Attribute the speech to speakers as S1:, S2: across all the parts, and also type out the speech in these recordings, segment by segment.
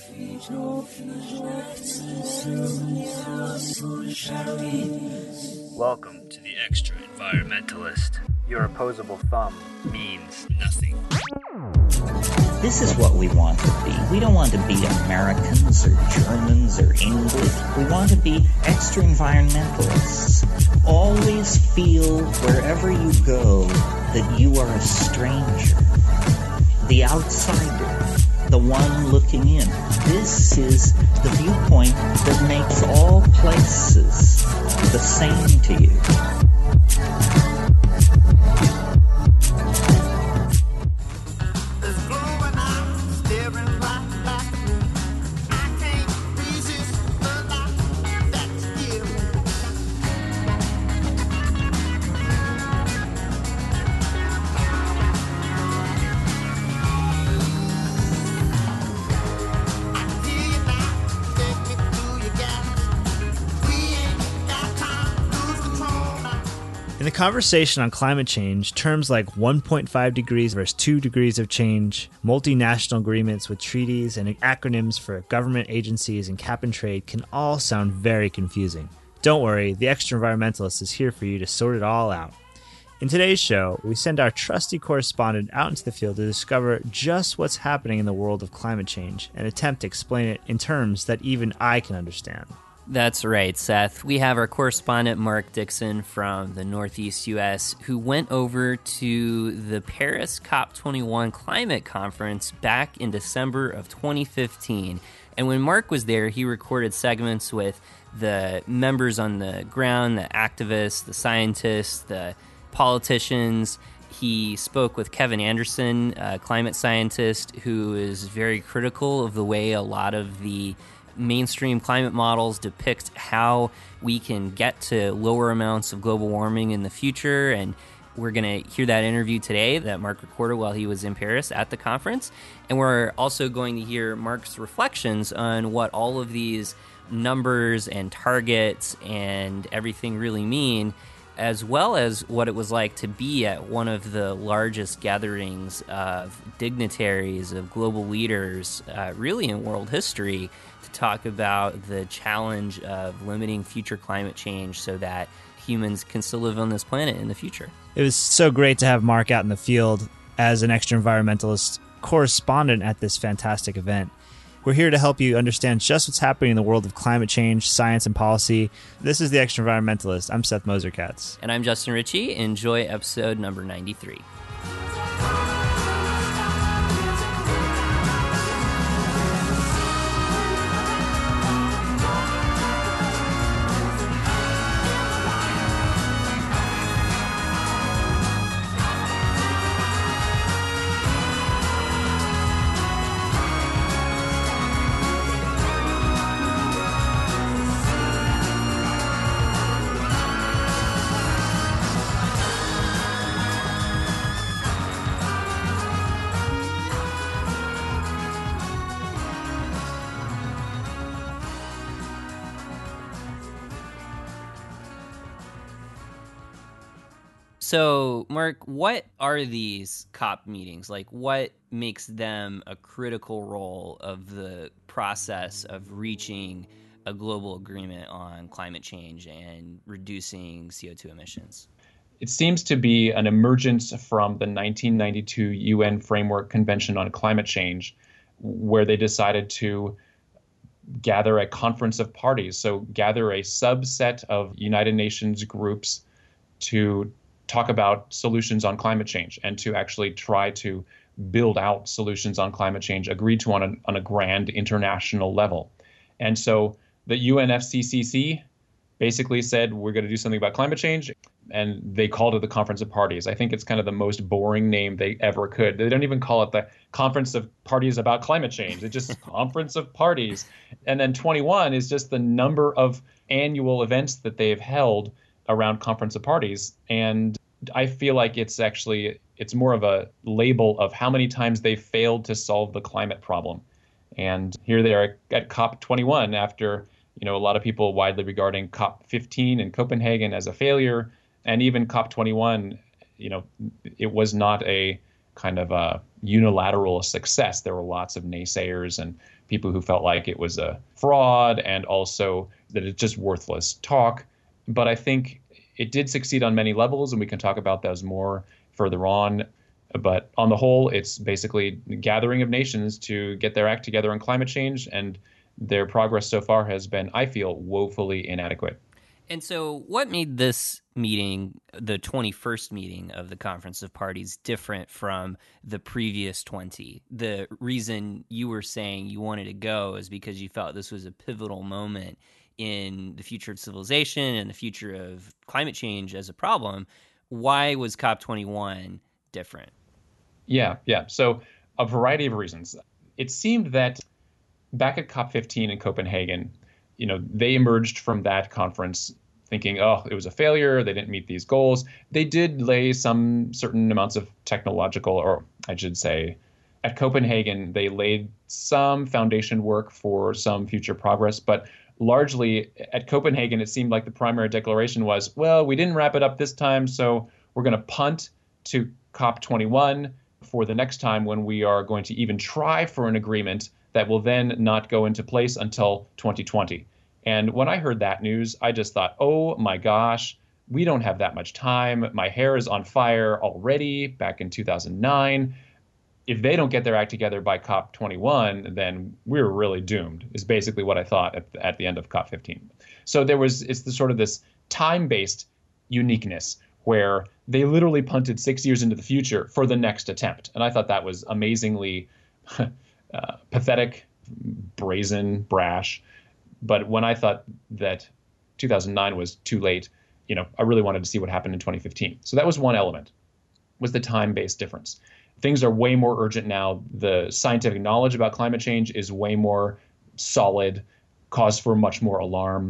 S1: Welcome to the Extra Environmentalist. Your opposable thumb means nothing.
S2: This is what we want to be. We don't want to be Americans or Germans or English. We want to be extra environmentalists. Always feel wherever you go that you are a stranger, the outsider, the one looking in. This is the viewpoint that makes all places the same to you.
S1: In the conversation on climate change, terms like 1.5 degrees versus 2 degrees of change, multinational agreements with treaties, and acronyms for government agencies and cap and trade can all sound very confusing. Don't worry, the Extra Environmentalist is here for you to sort it all out. In today's show, we send our trusty correspondent out into the field to discover just what's happening in the world of climate change and attempt to explain it in terms that even I can understand.
S3: That's right, Seth. We have our correspondent Mark Dixon from the Northeast U.S. who went over to the Paris COP21 climate conference back in December of 2015. And when Mark was there, he recorded segments with the members on the ground, the activists, the scientists, the politicians. He spoke with Kevin Anderson, a climate scientist who is very critical of the way a lot of the mainstream climate models depict how we can get to lower amounts of global warming in the future. And we're going to hear that interview today that Mark recorded while he was in Paris at the conference. And we're also going to hear Mark's reflections on what all of these numbers and targets and everything really mean, as well as what it was like to be at one of the largest gatherings of dignitaries, of global leaders, really in world history, to talk about the challenge of limiting future climate change so that humans can still live on this planet in the future.
S1: It was so great to have Mark out in the field as an Extra Environmentalist correspondent at this fantastic event. We're here to help you understand just what's happening in the world of climate change, science, and policy. This is the Extra Environmentalist. I'm Seth Moser-Katz.
S3: And I'm Justin Ritchie. Enjoy episode number 93. So, Mark, what are these COP meetings? Like, what makes them a critical role of the process of reaching a global agreement on climate change and reducing CO2 emissions?
S4: It seems to be an emergence from the 1992 UN Framework Convention on Climate Change, where they decided to gather a conference of parties, so gather a subset of United Nations groups to talk about solutions on climate change and to actually try to build out solutions on climate change agreed to on a grand international level. And so the UNFCCC basically said, we're going to do something about climate change, and they called it the Conference of Parties. I think it's kind of the most boring name they ever could. They don't even call it the Conference of Parties about climate change. It's just Conference of Parties. And then 21 is just the number of annual events that they've held around Conference of Parties. And I feel like it's more of a label of how many times they failed to solve the climate problem. And here they are at COP21 after, a lot of people widely regarding COP15 in Copenhagen as a failure. And even COP21, it was not a kind of a unilateral success. There were lots of naysayers and people who felt like it was a fraud and also that it's just worthless talk. But I think it did succeed on many levels, and we can talk about those more further on. But on the whole, it's basically the gathering of nations to get their act together on climate change, and their progress so far has been, I feel, woefully inadequate.
S3: And so what made this meeting, the 21st meeting of the Conference of Parties, different from the previous 20? The reason you were saying you wanted to go is because you felt this was a pivotal moment in the future of civilization and the future of climate change as a problem. Why was COP21 different?
S4: Yeah. So a variety of reasons. It seemed that back at COP15 in Copenhagen, they emerged from that conference thinking, oh, it was a failure. They didn't meet these goals. They did lay some certain amounts of technological, or I should say, at Copenhagen, they laid some foundation work for some future progress. But largely at Copenhagen, it seemed like the primary declaration was, well, we didn't wrap it up this time, so we're going to punt to COP21 for the next time when we are going to even try for an agreement that will then not go into place until 2020. And when I heard that news, I just thought, oh my gosh, we don't have that much time. My hair is on fire already back in 2009. If they don't get their act together by COP21, then we're really doomed, is basically what I thought at the end of COP15. So it's the sort of this time-based uniqueness where they literally punted 6 years into the future for the next attempt. And I thought that was amazingly pathetic, brazen, brash. But when I thought that 2009 was too late, I really wanted to see what happened in 2015. So that was one element, was the time-based difference. Things are way more urgent now. The scientific knowledge about climate change is way more solid, cause for much more alarm.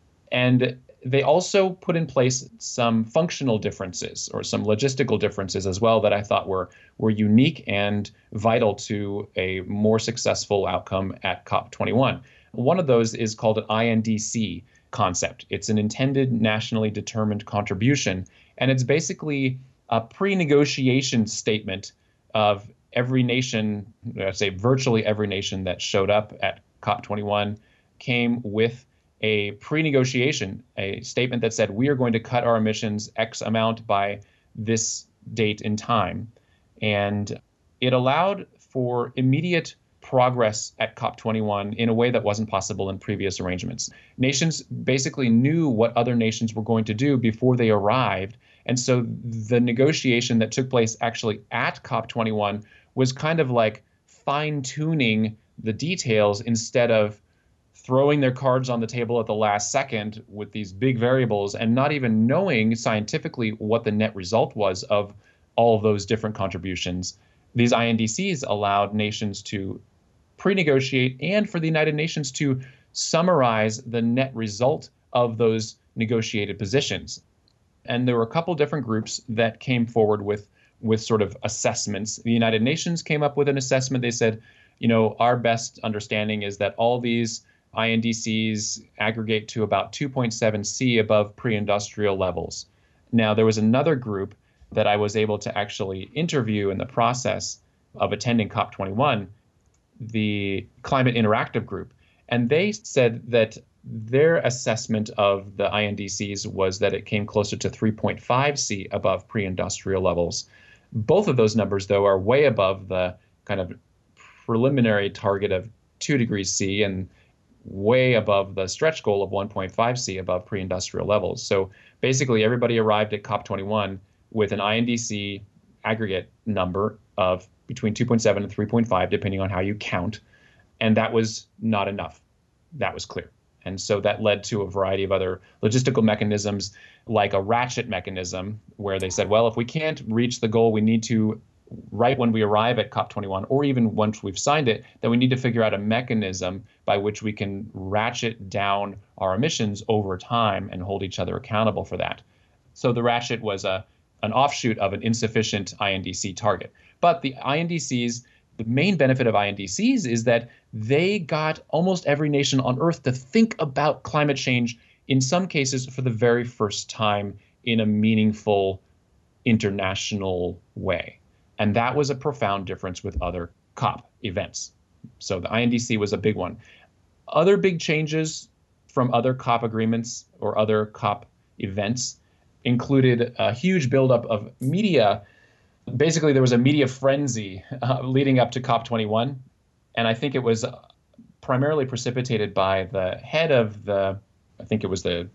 S4: And they also put in place some functional differences or some logistical differences as well that I thought were unique and vital to a more successful outcome at COP21. One of those is called an INDC concept. It's an intended nationally determined contribution, and it's basically a pre-negotiation statement of every nation, I'd say virtually every nation that showed up at COP21 came with a pre-negotiation, a statement that said, we are going to cut our emissions X amount by this date in time. And it allowed for immediate progress at COP21 in a way that wasn't possible in previous arrangements. Nations basically knew what other nations were going to do before they arrived. And so the negotiation that took place actually at COP21 was kind of like fine-tuning the details instead of throwing their cards on the table at the last second with these big variables and not even knowing scientifically what the net result was of all of those different contributions. These INDCs allowed nations to pre-negotiate and for the United Nations to summarize the net result of those negotiated positions. And there were a couple different groups that came forward with sort of assessments. The United Nations came up with an assessment. They said, our best understanding is that all these INDCs aggregate to about 2.7 C above pre-industrial levels. Now, there was another group that I was able to actually interview in the process of attending COP21, the Climate Interactive Group. And they said that their assessment of the INDCs was that it came closer to 3.5 C above pre-industrial levels. Both of those numbers, though, are way above the kind of preliminary target of 2 degrees C and way above the stretch goal of 1.5 C above pre-industrial levels. So basically, everybody arrived at COP21 with an INDC aggregate number of between 2.7 and 3.5, depending on how you count. And that was not enough. That was clear. And so that led to a variety of other logistical mechanisms, like a ratchet mechanism, where they said, well, if we can't reach the goal, we need to, right when we arrive at COP21, or even once we've signed it, then we need to figure out a mechanism by which we can ratchet down our emissions over time and hold each other accountable for that. So the ratchet was an offshoot of an insufficient INDC target. But the INDCs, the main benefit of INDCs is that they got almost every nation on Earth to think about climate change, in some cases for the very first time in a meaningful international way. And that was a profound difference with other COP events. So the INDC was a big one. Other big changes from other COP agreements or other COP events included a huge buildup of media. Basically, there was a media frenzy leading up to COP21. And I think it was primarily precipitated by the head of I think it was the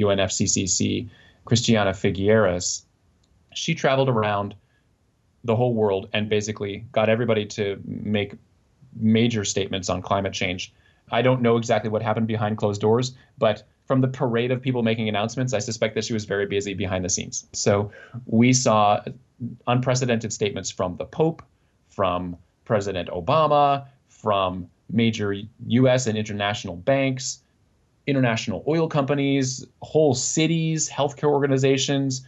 S4: UNFCCC, Christiana Figueres. She traveled around the whole world and basically got everybody to make major statements on climate change. I don't know exactly what happened behind closed doors, but from the parade of people making announcements, I suspect that she was very busy behind the scenes. So we saw unprecedented statements from the Pope, from President Obama, from major U.S. and international banks, international oil companies, whole cities, healthcare organizations,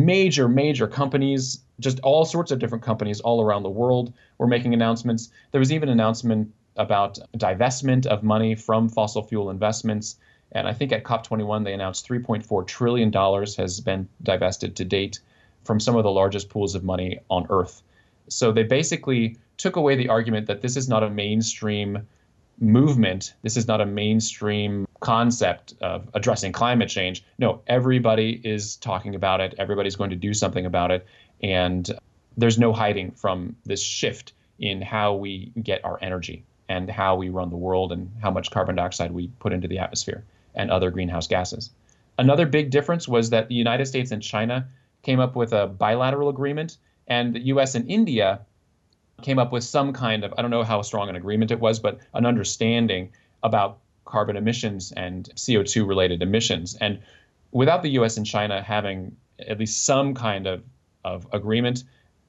S4: major companies, just all sorts of different companies all around the world were making announcements. There was even an announcement about divestment of money from fossil fuel investments. And I think at COP21, they announced $3.4 trillion has been divested to date from some of the largest pools of money on Earth. So they basically took away the argument that this is not a mainstream movement. This is not a mainstream concept of addressing climate change. No, everybody is talking about it. Everybody's going to do something about it. And there's no hiding from this shift in how we get our energy and how we run the world and how much carbon dioxide we put into the atmosphere and other greenhouse gases. Another big difference was that the United States and China came up with a bilateral agreement, and the U.S. and India came up with some kind of, I don't know how strong an agreement it was, but an understanding about carbon emissions and CO2 related emissions. And without the U.S. and China having at least some kind of agreement,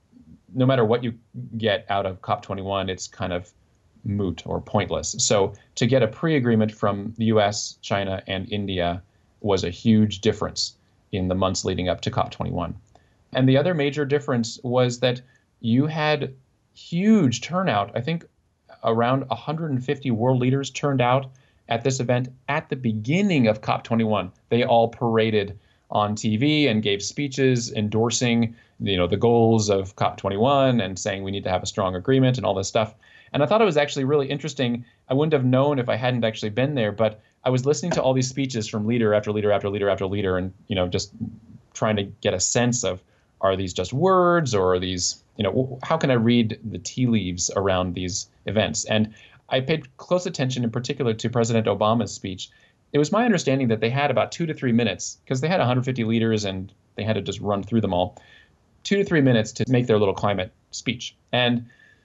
S4: no matter what you get out of COP21, it's kind of moot or pointless. So to get a pre-agreement from the US, China, and India was a huge difference in the months leading up to COP21. And the other major difference was that you had huge turnout. I think around 150 world leaders turned out at this event at the beginning of COP21. They all paraded on TV and gave speeches endorsing, the goals of COP21 and saying we need to have a strong agreement and all this stuff. And I thought it was actually really interesting. I wouldn't have known if I hadn't actually been there, but I was listening to all these speeches from leader after leader after leader after leader, and just trying to get a sense of, are these just words, or are these, how can I read the tea leaves around these events? And I paid close attention in particular to President Obama's speech. It was my understanding that they had about 2 to 3 minutes, because they had 150 leaders and they had to just run through them all, 2 to 3 minutes to make their little climate speech. And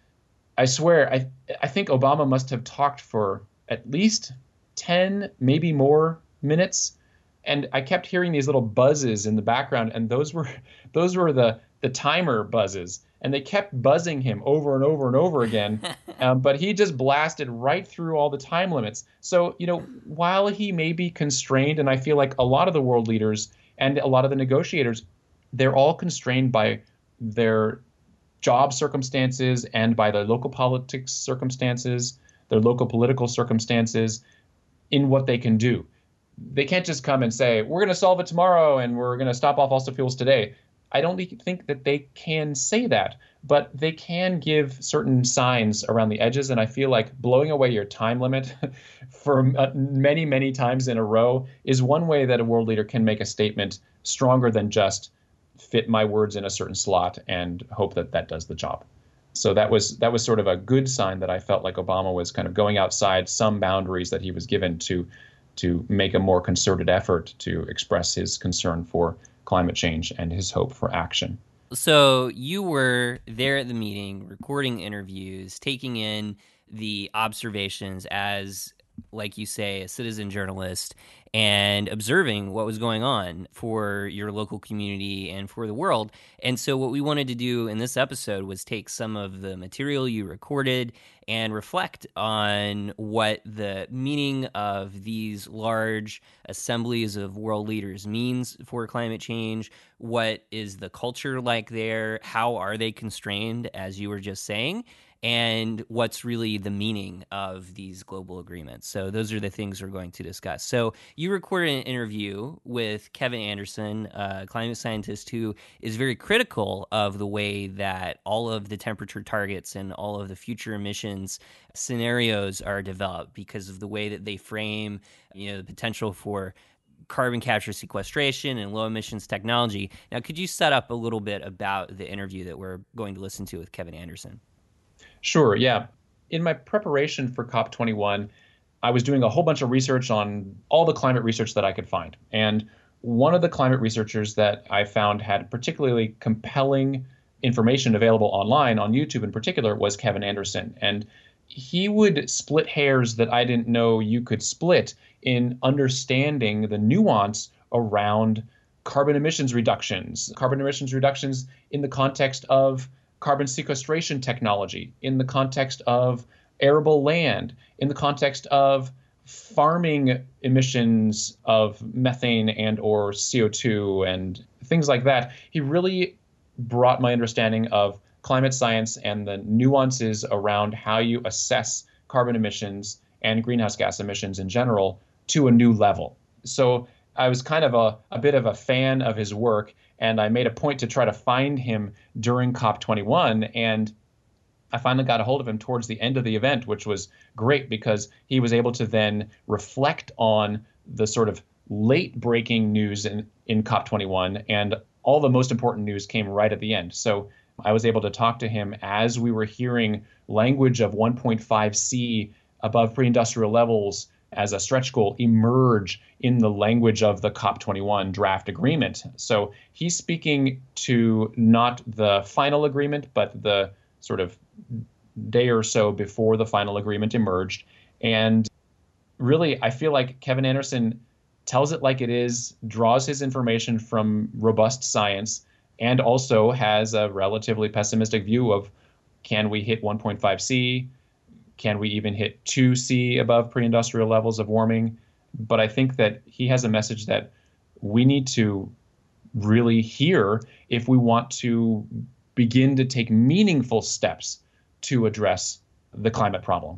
S4: I swear, I think Obama must have talked for at least 10, maybe more minutes. And I kept hearing these little buzzes in the background, and those were the timer buzzes. And they kept buzzing him over and over and over again. But he just blasted right through all the time limits. So, while he may be constrained, and I feel like a lot of the world leaders and a lot of the negotiators, they're all constrained by their job circumstances and by their local politics circumstances, their local political circumstances, in what they can do. They can't just come and say, we're going to solve it tomorrow and we're going to stop all fossil fuels today. I don't think that they can say that, but they can give certain signs around the edges. And I feel like blowing away your time limit for many, many times in a row is one way that a world leader can make a statement stronger than just fit my words in a certain slot and hope that that does the job. So that was sort of a good sign that I felt like Obama was kind of going outside some boundaries that he was given to make a more concerted effort to express his concern for climate change and his hope for action.
S3: So you were there at the meeting, recording interviews, taking in the observations as, like you say, a citizen journalist, and observing what was going on for your local community and for the world. And so what we wanted to do in this episode was take some of the material you recorded and reflect on what the meaning of these large assemblies of world leaders means for climate change. What is the culture like there? How are they constrained, as you were just saying? and what's really the meaning of these global agreements. So those are the things we're going to discuss. So you recorded an interview with Kevin Anderson, a climate scientist who is very critical of the way that all of the temperature targets and all of the future emissions scenarios are developed because of the way that they frame, the potential for carbon capture sequestration and low emissions technology. Now, could you set up a little bit about the interview that we're going to listen to with Kevin Anderson?
S4: Sure, yeah. In my preparation for COP21, I was doing a whole bunch of research on all the climate research that I could find. And one of the climate researchers that I found had particularly compelling information available online, on YouTube in particular, was Kevin Anderson. And he would split hairs that I didn't know you could split in understanding the nuance around carbon emissions reductions in the context of carbon sequestration technology, in the context of arable land, in the context of farming emissions of methane and or CO2 and things like that. He really brought my understanding of climate science and the nuances around how you assess carbon emissions and greenhouse gas emissions in general to a new level. So I was kind of a bit of a fan of his work, and I made a point to try to find him during COP21, and I finally got a hold of him towards the end of the event, which was great because he was able to then reflect on the sort of late-breaking news in COP21, and all the most important news came right at the end. So I was able to talk to him as we were hearing language of 1.5 C above pre-industrial levels as a stretch goal emerge in the language of the COP21 draft agreement. So he's speaking to not the final agreement, but the sort of day or so before the final agreement emerged. And really, I feel like Kevin Anderson tells it like it is, draws his information from robust science, and also has a relatively pessimistic view of, can we hit 1.5 C? Can we even hit 2 C above pre-industrial levels of warming? But I think that he has a message that we need to really hear if we want to begin to take meaningful steps to address the climate problem.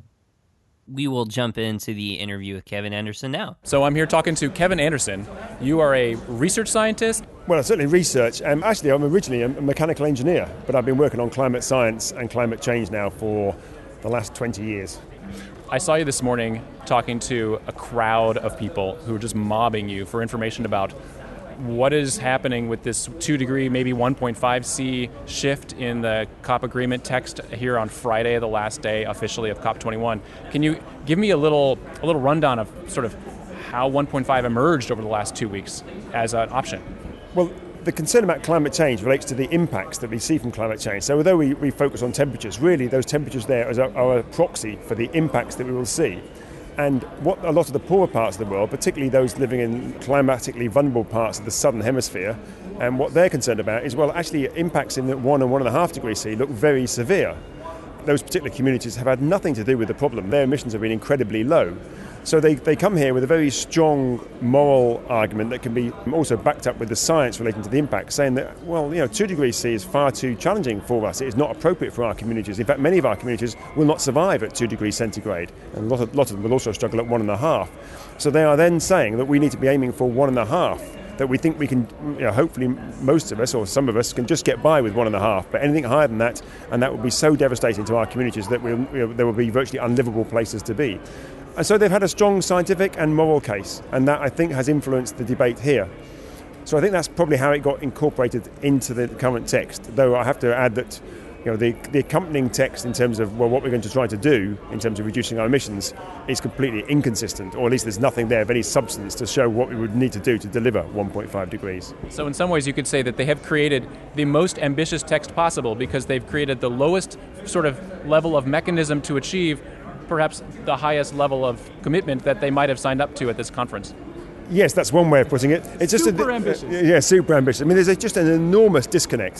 S3: We will jump into the interview with Kevin Anderson now.
S5: So I'm here talking to Kevin Anderson. You are a research scientist?
S6: Well, I certainly research. Actually, I'm originally a mechanical engineer, but I've been working on climate science and climate change now for the last 20 years.
S5: I saw you this morning talking to a crowd of people who were just mobbing you for information about what is happening with this 2 degree, maybe 1.5 C shift in the COP agreement text here on Friday, the last day officially of COP21. Can you give me a little rundown of sort of how 1.5 emerged over the last 2 weeks as an option?
S6: Well, the concern about climate change relates to the impacts that we see from climate change. So although we focus on temperatures, really those temperatures there are a proxy for the impacts that we will see. And what a lot of the poorer parts of the world, particularly those living in climatically vulnerable parts of the southern hemisphere, and what they're concerned about is, well, actually impacts in the 1 and 1.5 degrees C look very severe. Those particular communities have had nothing to do with the problem. Their emissions have been incredibly low. So they come here with a very strong moral argument that can be also backed up with the science relating to the impact, saying that, well, 2 degrees C is far too challenging for us. It is not appropriate for our communities. In fact, many of our communities will not survive at 2 degrees centigrade, and a lot of them will also struggle at 1.5. So they are then saying that we need to be aiming for 1.5. That we think we can, hopefully most of us or some of us can just get by with 1.5, but anything higher than that, and that would be so devastating to our communities that there will be virtually unlivable places to be. And so they've had a strong scientific and moral case, and that I think has influenced the debate here. So I think that's probably how it got incorporated into the current text, though I have to add that the accompanying text in terms of what we're going to try to do in terms of reducing our emissions is completely inconsistent, or at least there's nothing there of any substance to show what we would need to do to deliver 1.5 degrees.
S5: So in some ways you could say that they have created the most ambitious text possible because they've created the lowest sort of level of mechanism to achieve perhaps the highest level of commitment that they might have signed up to at this conference.
S6: Yes, that's one way of putting it. It's just
S5: super ambitious.
S6: Yeah, super ambitious. I mean, there's just an enormous disconnect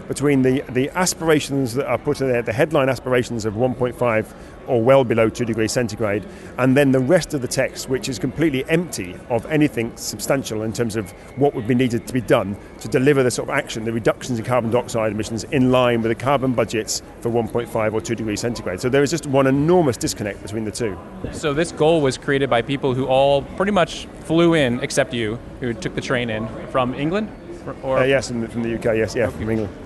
S6: between the aspirations that are put in there, the headline aspirations of 1.5 or well below 2 degrees centigrade, and then the rest of the text, which is completely empty of anything substantial in terms of what would be needed to be done to deliver the sort of action, the reductions in carbon dioxide emissions in line with the carbon budgets for 1.5 or 2 degrees centigrade. So there is just one enormous disconnect between the two.
S5: So this goal was created by people who all pretty much flew in, except you, who took the train in from England?
S6: Yes, from the UK, yes, yeah, from England.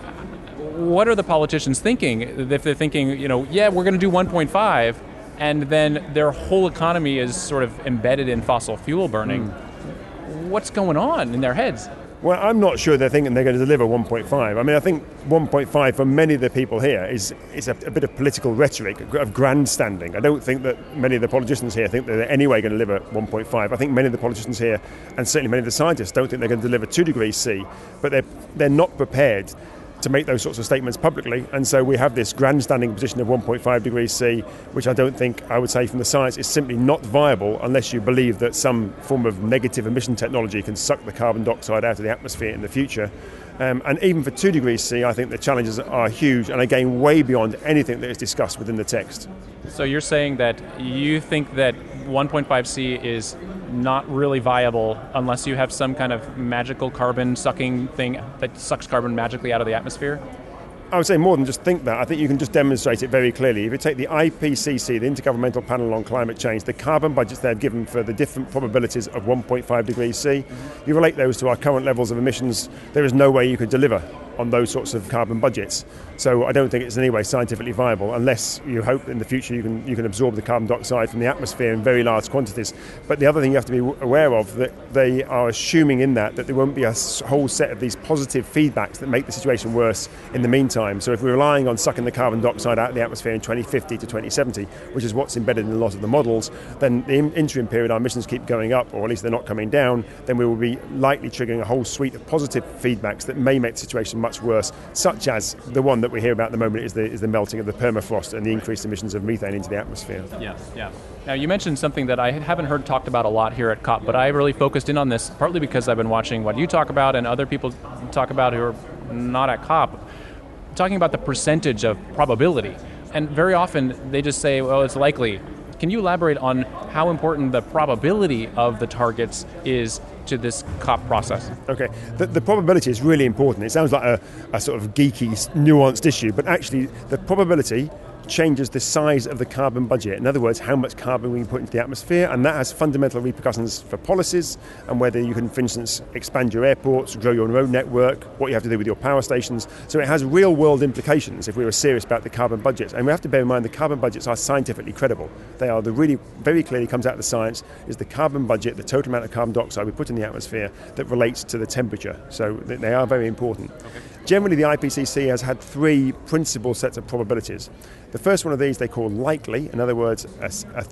S5: What are the politicians thinking if they're thinking, we're going to do 1.5, and then their whole economy is sort of embedded in fossil fuel burning? What's going on in their heads?
S6: Well, I'm not sure they're thinking they're going to deliver 1.5. I mean, I think 1.5 for many of the people here is a bit of political rhetoric, of grandstanding. I don't think that many of the politicians here think that they're anyway going to deliver 1.5. I think many of the politicians here, and certainly many of the scientists, don't think they're going to deliver 2 degrees C, but they're not prepared to make those sorts of statements publicly, and so we have this grandstanding position of 1.5 degrees C, which I don't think, I would say from the science, is simply not viable unless you believe that some form of negative emission technology can suck the carbon dioxide out of the atmosphere in the future. And even for 2 degrees C, I think the challenges are huge and again way beyond anything that is discussed within the text.
S5: So you're saying that you think that 1.5 C is not really viable unless you have some kind of magical carbon sucking thing that sucks carbon magically out of the atmosphere?
S6: I would say more than just think that. I think you can just demonstrate it very clearly. If you take the IPCC, the Intergovernmental Panel on Climate Change, the carbon budgets they've given for the different probabilities of 1.5 degrees C, you relate those to our current levels of emissions, there is no way you could deliver on those sorts of carbon budgets. So I don't think it's in any way scientifically viable unless you hope in the future you can absorb the carbon dioxide from the atmosphere in very large quantities. But the other thing you have to be aware of, that they are assuming in that there won't be a whole set of these positive feedbacks that make the situation worse in the meantime. So if we're relying on sucking the carbon dioxide out of the atmosphere in 2050 to 2070, which is what's embedded in a lot of the models, then the interim period our emissions keep going up, or at least they're not coming down, then we will be likely triggering a whole suite of positive feedbacks that may make the situation much worse, such as the one that we hear about at the moment is the melting of the permafrost and the increased emissions of methane into the atmosphere.
S5: Yeah. Now, you mentioned something that I haven't heard talked about a lot here at COP, but I really focused in on this partly because I've been watching what you talk about and other people talk about who are not at COP, talking about the percentage of probability. And very often they just say, well, it's likely. Can you elaborate on how important the probability of the targets is to this COP process?
S6: Okay, the probability is really important. It sounds like a sort of geeky, nuanced issue, but actually the probability changes the size of the carbon budget. In other words, how much carbon we can put into the atmosphere, and that has fundamental repercussions for policies and whether you can, for instance, expand your airports, grow your road network, what you have to do with your power stations. So it has real-world implications if we were serious about the carbon budgets. And we have to bear in mind the carbon budgets are scientifically credible. They are really very clearly comes out of the science is the carbon budget, the total amount of carbon dioxide we put in the atmosphere that relates to the temperature. So they are very important. Okay. Generally, the IPCC has had three principal sets of probabilities. The first one of these they call likely, in other words, a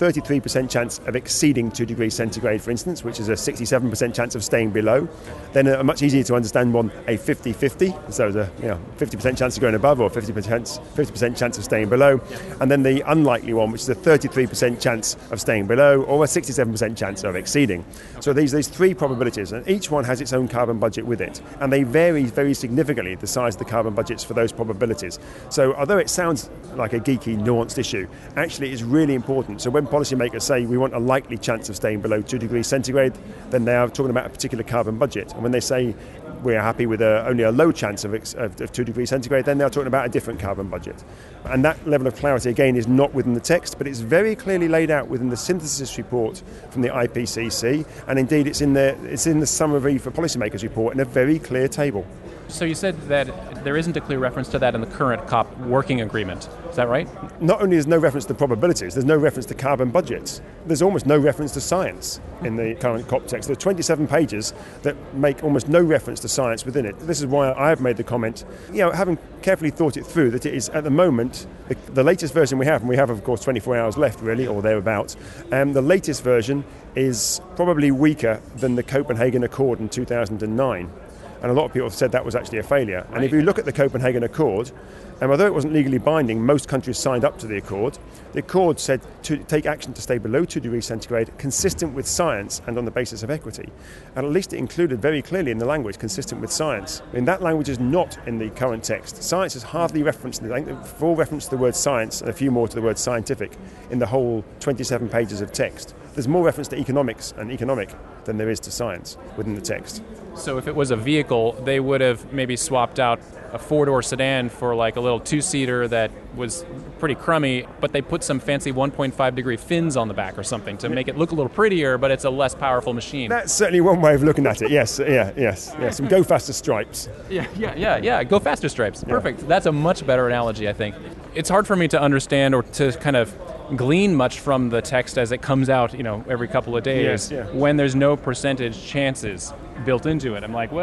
S6: 33% chance of exceeding 2 degrees centigrade, for instance, which is a 67% chance of staying below. Then a much easier to understand one, a 50-50, so there's a 50% chance of going above or 50% chance of staying below. And then the unlikely one, which is a 33% chance of staying below or a 67% chance of exceeding. So these three probabilities, and each one has its own carbon budget with it, and they vary very significantly, the size of the carbon budgets for those probabilities. So although it sounds like a geeky, nuanced issue, actually it's really important. So when policymakers say we want a likely chance of staying below 2 degrees centigrade, then they are talking about a particular carbon budget. And when they say we're happy with only a low chance of 2 degrees centigrade, then they're talking about a different carbon budget. And that level of clarity, again, is not within the text, but it's very clearly laid out within the synthesis report from the IPCC, and indeed it's in the summary for policymakers report in a very clear table.
S5: So you said that there isn't a clear reference to that in the current COP working agreement. Is that right?
S6: Not only is no reference to probabilities, there's no reference to carbon budgets. There's almost no reference to science in the current COP text. There are 27 pages that make almost no reference to science within it. This is why I have made the comment, having carefully thought it through, that it is at the moment, the latest version we have, and we have of course 24 hours left really, or thereabouts, the latest version is probably weaker than the Copenhagen Accord in 2009. And a lot of people have said that was actually a failure. Right. And if you look at the Copenhagen Accord, And although it wasn't legally binding, most countries signed up to the Accord. The Accord said to take action to stay below 2 degrees centigrade, consistent with science and on the basis of equity. And at least it included very clearly in the language, consistent with science. I mean, that language is not in the current text. Science is hardly referenced, full reference to the word science and a few more to the word scientific in the whole 27 pages of text. There's more reference to economics and economic than there is to science within the text.
S5: So if it was a vehicle, they would have maybe swapped out a four-door sedan for like a little two-seater that was pretty crummy, but they put some fancy 1.5 degree fins on the back or something to make it look a little prettier, but it's a less powerful machine.
S6: That's certainly one way of looking at it. Yes, yes. Some go faster stripes.
S5: Yeah. Go faster stripes. Perfect. Yeah. That's a much better analogy, I think. It's hard for me to understand or to kind of glean much from the text as it comes out, every couple of days when there's no percentage chances built into it. I'm like,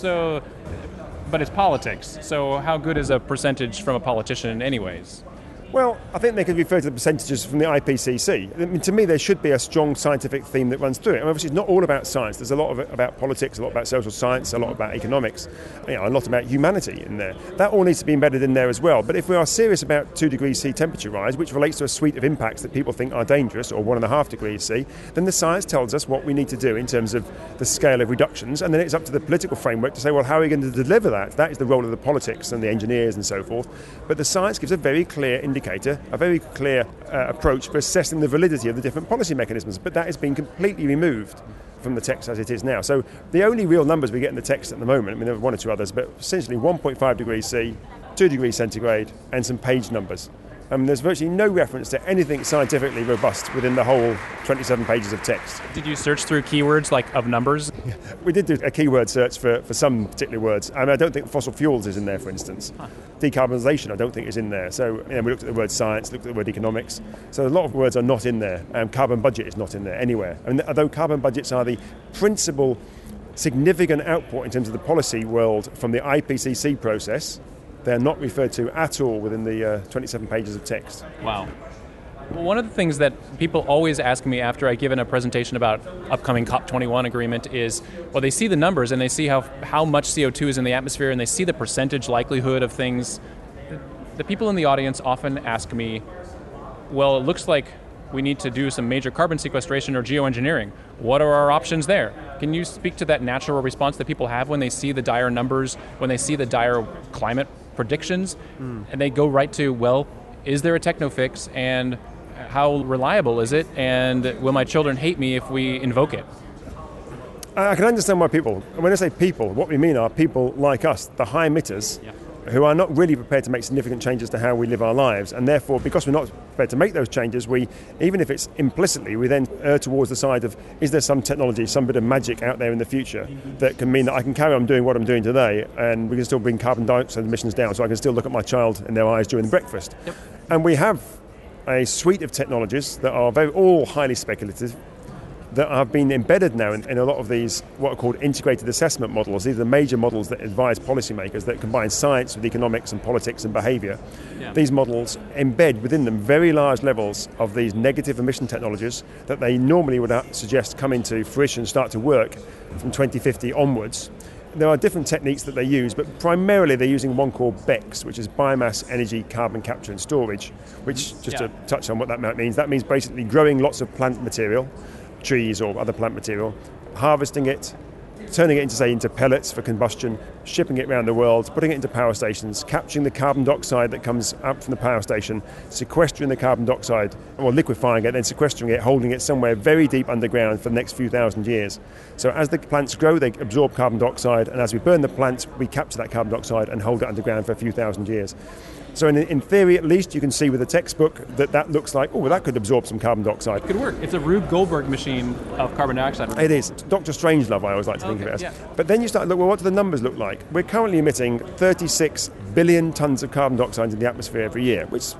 S5: but it's politics. So how good is a percentage from a politician anyways?
S6: Well, I think they could refer to the percentages from the IPCC. I mean, to me, there should be a strong scientific theme that runs through it. And obviously, it's not all about science. There's a lot of it about politics, a lot about social science, a lot about economics, a lot about humanity in there. That all needs to be embedded in there as well. But if we are serious about 2 degrees C temperature rise, which relates to a suite of impacts that people think are dangerous, or 1.5 degrees C, then the science tells us what we need to do in terms of the scale of reductions. And then it's up to the political framework to say, well, how are we going to deliver that? That is the role of the politics and the engineers and so forth. But the science gives a very clear indicator, a very clear approach for assessing the validity of the different policy mechanisms, but that has been completely removed from the text as it is now. So the only real numbers we get in the text at the moment, I mean there are one or two others, but essentially 1.5 degrees C, 2 degrees centigrade, and some page numbers. There's virtually no reference to anything scientifically robust within the whole 27 pages of text.
S5: Did you search through keywords like of numbers?
S6: We did do a keyword search for some particular words. I don't think fossil fuels is in there, for instance. Decarbonisation, I don't think is in there. So we looked at the word science, looked at the word economics. So a lot of words are not in there. Carbon budget is not in there anywhere. Although carbon budgets are the principal significant output in terms of the policy world from the IPCC process, they're not referred to at all within the 27 pages of text.
S5: Wow. Well, one of the things that people always ask me after I give a presentation about upcoming COP21 agreement is, well, they see the numbers and they see how much CO2 is in the atmosphere and they see the percentage likelihood of things. The people in the audience often ask me, well, it looks like we need to do some major carbon sequestration or geoengineering. What are our options there? Can you speak to that natural response that people have when they see the dire numbers, when they see the dire climate predictions, and they go right to, well, is there a techno fix, and how reliable is it, and will my children hate me if we invoke it?
S6: I can understand why people, when I say people, what we mean are people like us, the high emitters, who are not really prepared to make significant changes to how we live our lives, and therefore, because we're not prepared to make those changes, we, even if it's implicitly, we then err towards the side of, is there some technology, some bit of magic out there in the future that can mean that I can carry on doing what I'm doing today, and we can still bring carbon dioxide emissions down, so I can still look at my child in their eyes during the breakfast. Yep. And we have a suite of technologies that are all highly speculative, that have been embedded now in a lot of these what are called integrated assessment models. These are the major models that advise policymakers that combine science with economics and politics and behaviour. Yeah. These models embed within them very large levels of these negative emission technologies that they normally would suggest come into fruition, start to work from 2050 onwards. There are different techniques that they use, but primarily they're using one called BECCS, which is Biomass Energy Carbon Capture and Storage, which, just to touch on what that means, that means basically growing lots of plant material, trees or other plant material, harvesting it, turning it into pellets for combustion, shipping it around the world, putting it into power stations, capturing the carbon dioxide that comes out from the power station, sequestering the carbon dioxide, or liquefying it, then sequestering it, holding it somewhere very deep underground for the next few thousand years. So as the plants grow, they absorb carbon dioxide, and as we burn the plants, we capture that carbon dioxide and hold it underground for a few thousand years. So in theory, at least, you can see with the textbook that looks like, that could absorb some carbon dioxide.
S5: It could work. It's a Rube Goldberg machine of carbon dioxide.
S6: It is. Dr. Strangelove, I always like to think of it as. Yeah. But then you start to look, what do the numbers look like? We're currently emitting 36 billion tons of carbon dioxide into the atmosphere every year, which,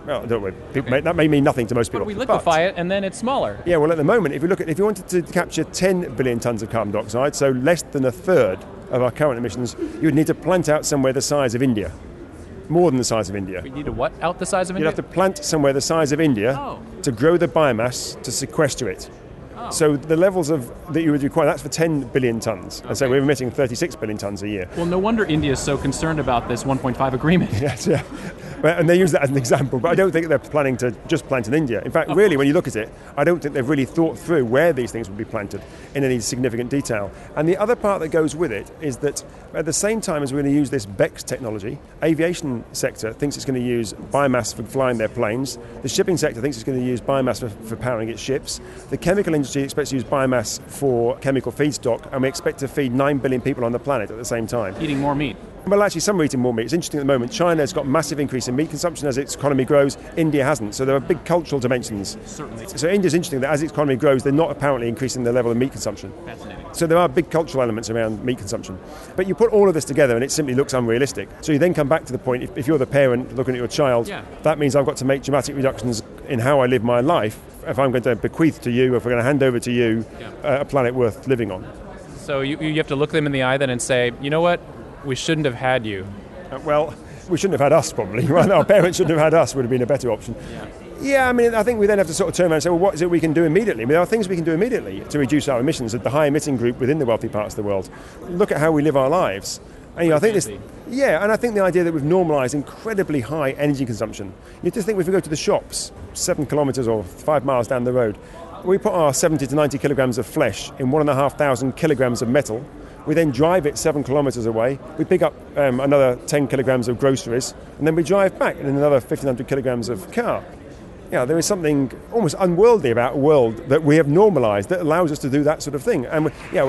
S6: that may mean nothing to most people.
S5: But we liquefy it and then it's smaller.
S6: Yeah, well, at the moment, if you wanted to capture 10 billion tons of carbon dioxide, so less than a third of our current emissions, you would need to plant out somewhere the size of India. More than the size of India.
S5: We need to what out the size of India?
S6: You'd have to plant somewhere the size of India to grow the biomass to sequester it. Oh. So the levels that you would require, that's for 10 billion tons. Okay. And so we're emitting 36 billion tons a year.
S5: Well, no wonder India is so concerned about this 1.5 agreement.
S6: Yes, yeah. And they use that as an example, but I don't think they're planning to just plant in India. In fact, really, when you look at it, I don't think they've really thought through where these things would be planted in any significant detail. And the other part that goes with it is that at the same time as we're going to use this BECCS technology, aviation sector thinks it's going to use biomass for flying their planes. The shipping sector thinks it's going to use biomass for powering its ships. The chemical industry expects to use biomass for chemical feedstock, and we expect to feed 9 billion people on the planet at the same time.
S5: Eating more meat.
S6: Well, actually, some are eating more meat. It's interesting at the moment. China's got massive increase in meat consumption as its economy grows. India hasn't. So there are big cultural dimensions.
S5: Certainly.
S6: So India's interesting that as its economy grows, they're not apparently increasing the level of meat consumption.
S5: Fascinating.
S6: So there are big cultural elements around meat consumption. But you put all of this together and it simply looks unrealistic. So you then come back to the point, if you're the parent looking at your child, that means I've got to make dramatic reductions in how I live my life if I'm going to bequeath to you, if we're going to hand over to you a planet worth living on.
S5: So you have to look them in the eye then and say, you know what, we shouldn't have had you.
S6: Well, we shouldn't have had us probably. Our parents shouldn't have had us would have been a better option. Yeah, I mean, I think we then have to sort of turn around and say, well, what is it we can do immediately? I mean, there are things we can do immediately to reduce our emissions at the high emitting group within the wealthy parts of the world. Look at how we live our lives. And I think and I think the idea that we've normalised incredibly high energy consumption. You just think if we go to the shops 7 kilometres or 5 miles down the road, we put our 70 to 90 kilograms of flesh in 1,500 kilograms of metal. We then drive it 7 kilometres away. We pick up another 10 kilograms of groceries, and then we drive back in another 1,500 kilograms of car. There is something almost unworldly about a world that we have normalised that allows us to do that sort of thing. And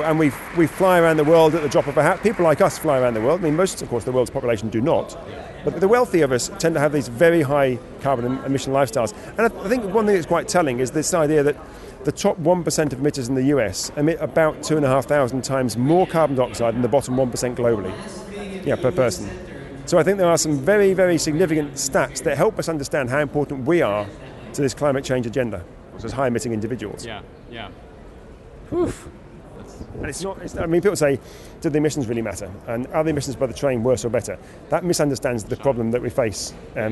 S6: we fly around the world at the drop of a hat. People like us fly around the world. I mean, most, of course, the world's population do not. But the wealthy of us tend to have these very high carbon emission lifestyles. And I think one thing that's quite telling is this idea that the top 1% of emitters in the US emit about 2,500 times more carbon dioxide than the bottom 1% globally, per person. So I think there are some very, very significant stats that help us understand how important we are to this climate change agenda, as high-emitting individuals.
S5: Yeah.
S6: Oof. And it's not. People say, do the emissions really matter? And are the emissions by the train worse or better? That misunderstands the problem that we face.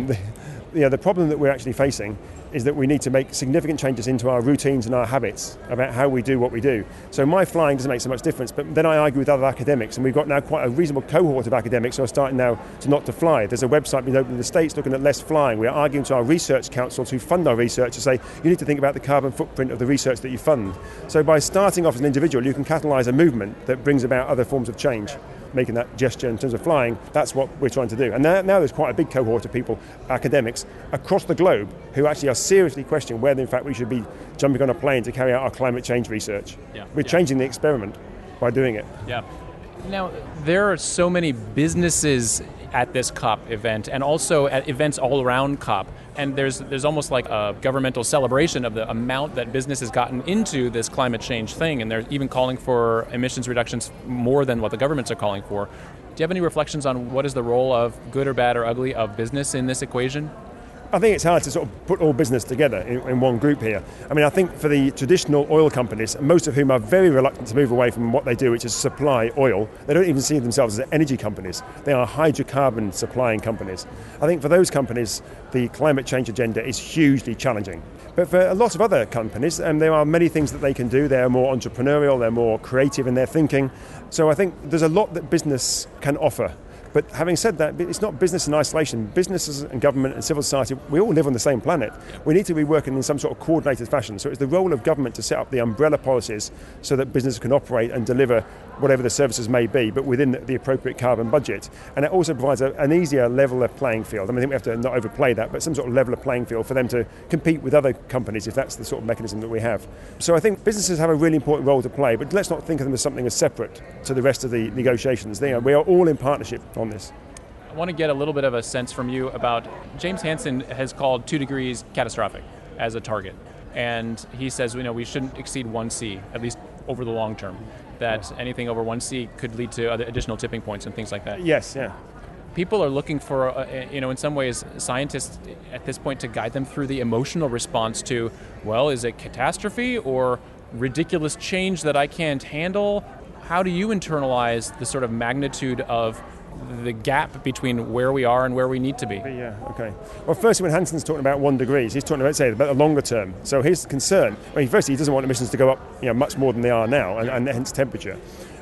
S6: The problem that we're actually facing is that we need to make significant changes into our routines and our habits about how we do what we do. So my flying doesn't make so much difference, but then I argue with other academics, and we've got now quite a reasonable cohort of academics who are starting now to not to fly. There's a website being opened in the States looking at less flying. We're arguing to our research councils who fund our research to say, you need to think about the carbon footprint of the research that you fund. So by starting off as an individual, you can catalyse a movement that brings about other forms of change. Making that gesture in terms of flying, that's what we're trying to do. And now there's quite a big cohort of people, academics, across the globe who actually are seriously questioning whether in fact we should be jumping on a plane to carry out our climate change research. We're changing the experiment by doing it.
S5: Now, there are so many businesses at this COP event and also at events all around COP. And there's almost like a governmental celebration of the amount that business has gotten into this climate change thing. And they're even calling for emissions reductions more than what the governments are calling for. Do you have any reflections on what is the role of good or bad or ugly of business in this equation?
S6: I think it's hard to sort of put all business together in one group here. I mean, I think for the traditional oil companies, most of whom are very reluctant to move away from what they do, which is supply oil, they don't even see themselves as energy companies. They are hydrocarbon supplying companies. I think for those companies, the climate change agenda is hugely challenging. But for a lot of other companies, there are many things that they can do. They're more entrepreneurial, they're more creative in their thinking. So I think there's a lot that business can offer. But having said that, it's not business in isolation. Businesses and government and civil society, we all live on the same planet. We need to be working in some sort of coordinated fashion. So it's the role of government to set up the umbrella policies so that business can operate and deliver whatever the services may be, but within the appropriate carbon budget. And it also provides an easier leveler playing field. I mean, I think we have to not overplay that, but some sort of leveler playing field for them to compete with other companies if that's the sort of mechanism that we have. So I think businesses have a really important role to play, but let's not think of them as something as separate to the rest of the negotiations. We are all in partnership on this.
S5: I want to get a little bit of a sense from you about James Hansen has called 2 degrees catastrophic as a target. And he says, we shouldn't exceed 1C, at least over the long term, that anything over 1C could lead to other additional tipping points and things like that.
S6: Yes, yeah.
S5: People are looking for, in some ways, scientists at this point to guide them through the emotional response to, well, is it catastrophe or ridiculous change that I can't handle? How do you internalize the sort of magnitude of the gap between where we are and where we need to be?
S6: Yeah, okay. Well, firstly, when Hansen's talking about 1 degree, he's talking about, about the longer term. So his concern, firstly, he doesn't want emissions to go up much more than they are now, and hence temperature.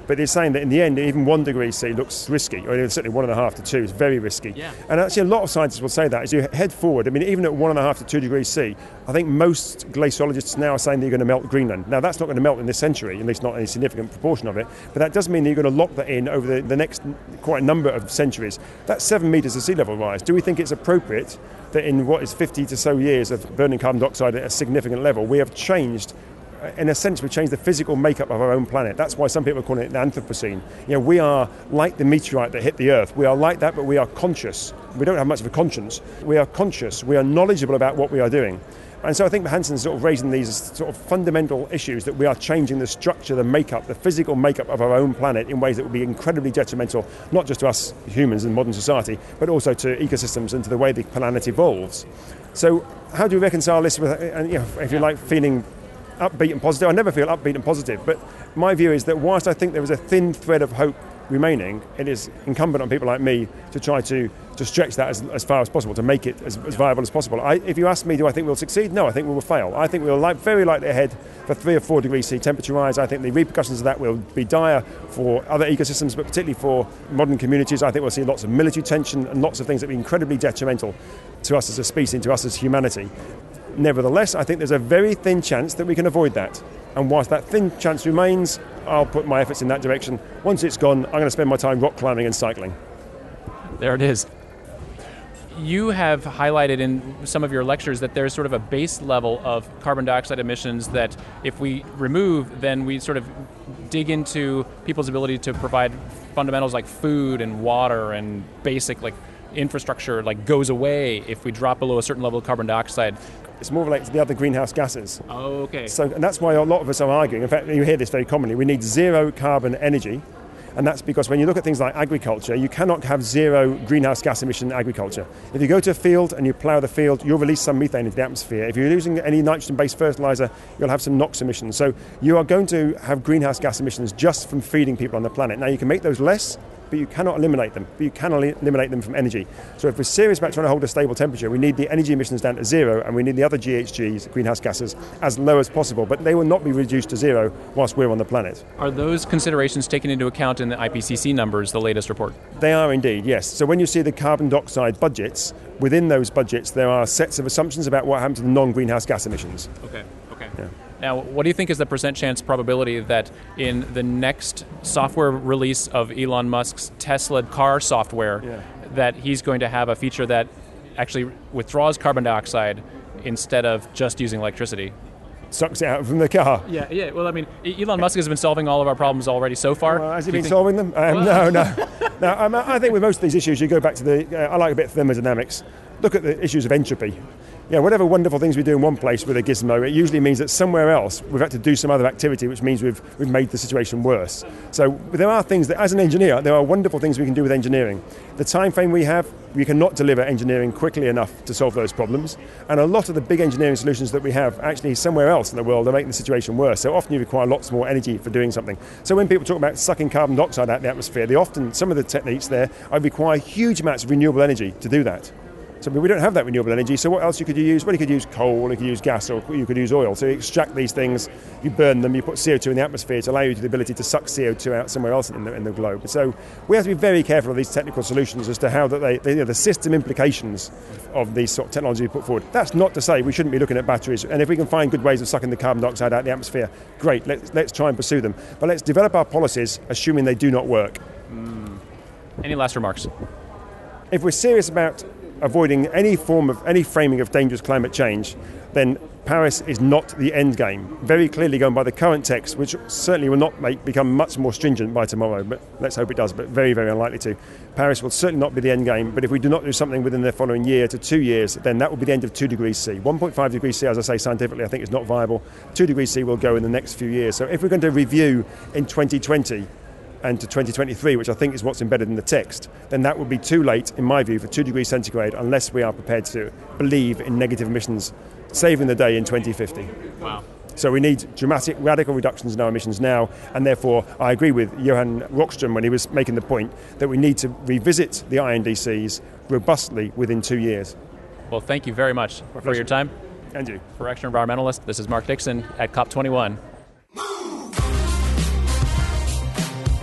S6: But they're saying that in the end, even 1 degree C looks risky, or certainly 1.5 to 2 is very risky.
S5: Yeah.
S6: And actually, a lot of scientists will say that as you head forward. I mean, even at 1.5 to 2 degrees C, I think most glaciologists now are saying that you're going to melt Greenland. Now, that's not going to melt in this century, at least not any significant proportion of it. But that does mean that you're going to lock that in over the next quite a number of centuries. That's 7 metres of sea level rise. Do we think it's appropriate that in what is 50 to so years of burning carbon dioxide at a significant level, we have changed, in a sense, we've changed the physical makeup of our own planet? That's why some people are calling it the Anthropocene. You know, we are like the meteorite that hit the Earth. We are like that, but we are conscious. We don't have much of a conscience. We are conscious. We are knowledgeable about what we are doing. And so I think Hansen's sort of raising these sort of fundamental issues that we are changing the structure, the makeup, the physical makeup of our own planet in ways that will be incredibly detrimental, not just to us humans in modern society, but also to ecosystems and to the way the planet evolves. So how do we reconcile this with, and, you know, if you like, feeling upbeat and positive? I never feel upbeat and positive, but my view is that whilst I think there is a thin thread of hope remaining, it is incumbent on people like me to try to stretch that as far as possible, to make it as viable as possible. If you ask me, do I think we'll succeed? No, I think we will fail. I think we'll very likely head for 3 or 4 degrees C temperature rise. I think the repercussions of that will be dire for other ecosystems, but particularly for modern communities. I think we'll see lots of military tension and lots of things that will be incredibly detrimental to us as a species and to us as humanity. Nevertheless, I think there's a very thin chance that we can avoid that. And whilst that thin chance remains, I'll put my efforts in that direction. Once it's gone, I'm going to spend my time rock climbing and cycling.
S5: There it is. You have highlighted in some of your lectures that there's sort of a base level of carbon dioxide emissions that if we remove, then we sort of dig into people's ability to provide fundamentals like food and water and basic like infrastructure like goes away if we drop below a certain level of carbon dioxide.
S6: It's more related to the other greenhouse gases.
S5: Oh, okay.
S6: So, and that's why a lot of us are arguing. In fact, you hear this very commonly. We need zero carbon energy. And that's because when you look at things like agriculture, you cannot have zero greenhouse gas emission agriculture. If you go to a field and you plough the field, you'll release some methane into the atmosphere. If you're using any nitrogen-based fertilizer, you'll have some NOx emissions. So you are going to have greenhouse gas emissions just from feeding people on the planet. Now, you can make those less, but you cannot eliminate them. But you cannot eliminate them from energy. So if we're serious about trying to hold a stable temperature, we need the energy emissions down to zero, and we need the other GHGs, greenhouse gases, as low as possible. But they will not be reduced to zero whilst we're on the planet.
S5: Are those considerations taken into account in the IPCC numbers, the latest report?
S6: They are indeed, yes. So when you see the carbon dioxide budgets, within those budgets there are sets of assumptions about what happens to the non-greenhouse gas emissions.
S5: Okay.
S6: Yeah.
S5: Now, what do you think is the percent chance probability that in the next software release of Elon Musk's Tesla car software, that he's going to have a feature that actually withdraws carbon dioxide instead of just using electricity?
S6: Sucks it out from the car.
S5: Yeah. Well, I mean, Elon Musk has been solving all of our problems already so far.
S6: Has he been solving them? No. I think with most of these issues, you go back to I like a bit of thermodynamics. Look at the issues of entropy. Yeah, whatever wonderful things we do in one place with a gizmo, it usually means that somewhere else we've had to do some other activity, which means we've made the situation worse. So there are things that, as an engineer, there are wonderful things we can do with engineering. The time frame we have, we cannot deliver engineering quickly enough to solve those problems. And a lot of the big engineering solutions that we have actually somewhere else in the world are making the situation worse. So often you require lots more energy for doing something. So when people talk about sucking carbon dioxide out of the atmosphere, some of the techniques there require huge amounts of renewable energy to do that. So we don't have that renewable energy, so what else you could use? Well, you could use coal, you could use gas, or you could use oil. So you extract these things, you burn them, you put CO2 in the atmosphere to allow you the ability to suck CO2 out somewhere else in the globe. So we have to be very careful of these technical solutions as to how the system implications of these sort of technology we put forward. That's not to say we shouldn't be looking at batteries, and if we can find good ways of sucking the carbon dioxide out of the atmosphere, great, let's try and pursue them. But let's develop our policies assuming they do not work.
S5: Any last remarks?
S6: If we're serious about avoiding any framing of dangerous climate change, then Paris is not the end game. Very clearly going by the current text, which certainly will not become much more stringent by tomorrow, but let's hope it does, but very, very unlikely to. Paris will certainly not be the end game, but if we do not do something within the following year to 2 years, then that will be the end of 2 degrees C. 1.5 degrees C, as I say scientifically, I think is not viable. 2 degrees C will go in the next few years. So if we're going to review in 2020 and to 2023, which I think is what's embedded in the text, then that would be too late, in my view, for 2 degrees centigrade unless we are prepared to believe in negative emissions saving the day in 2050.
S5: Wow.
S6: So we need dramatic, radical reductions in our emissions now, and therefore I agree with Johan Rockström when he was making the point that we need to revisit the INDCs robustly within 2 years.
S5: Well, thank you very much for your time.
S6: And you.
S5: For Extra Environmentalist, this is Mark Dixon at COP21.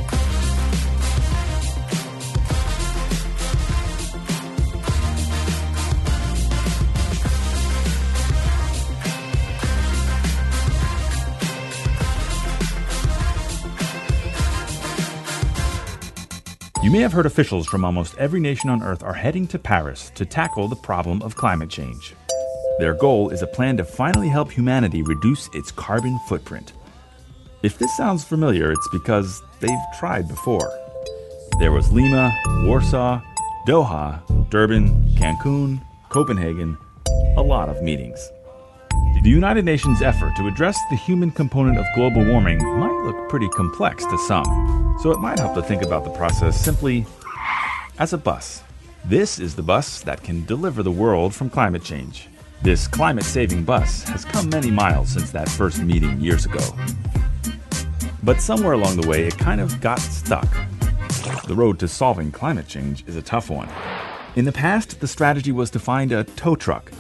S7: You may have heard officials from almost every nation on Earth are heading to Paris to tackle the problem of climate change. Their goal is a plan to finally help humanity reduce its carbon footprint. If this sounds familiar, it's because they've tried before. There was Lima, Warsaw, Doha, Durban, Cancun, Copenhagen, a lot of meetings. The United Nations effort to address the human component of global warming might look pretty complex to some, so it might help to think about the process simply as a bus. This is the bus that can deliver the world from climate change. This climate-saving bus has come many miles since that first meeting years ago. But somewhere along the way, it kind of got stuck. The road to solving climate change is a tough one. In the past, the strategy was to find a tow truck.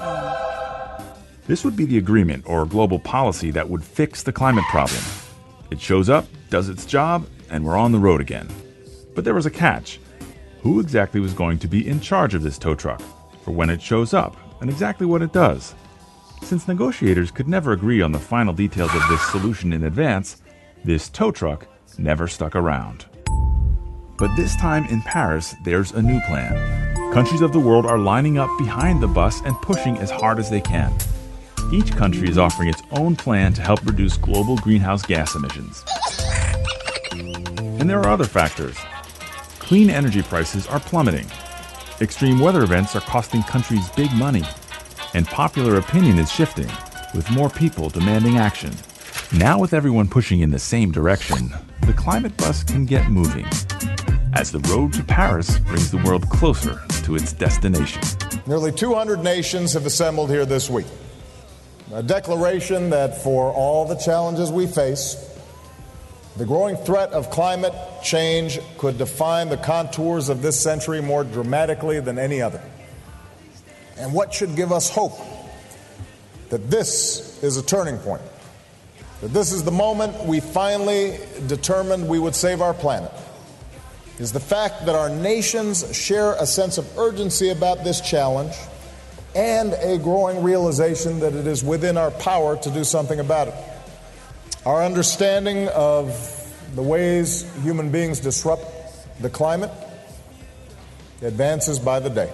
S7: This would be the agreement or global policy that would fix the climate problem. It shows up, does its job, and we're on the road again. But there was a catch. Who exactly was going to be in charge of this tow truck, for when it shows up, and exactly what it does? Since negotiators could never agree on the final details of this solution in advance, this tow truck never stuck around. But this time in Paris, there's a new plan. Countries of the world are lining up behind the bus and pushing as hard as they can. Each country is offering its own plan to help reduce global greenhouse gas emissions. And there are other factors. Clean energy prices are plummeting. Extreme weather events are costing countries big money. And popular opinion is shifting, with more people demanding action. Now with everyone pushing in the same direction, the climate bus can get moving, as the road to Paris brings the world closer to its destination.
S8: Nearly 200 nations have assembled here this week. A declaration that for all the challenges we face, the growing threat of climate change could define the contours of this century more dramatically than any other. And what should give us hope that this is a turning point, that this is the moment we finally determined we would save our planet, is the fact that our nations share a sense of urgency about this challenge and a growing realization that it is within our power to do something about it. Our understanding of the ways human beings disrupt the climate advances by the day.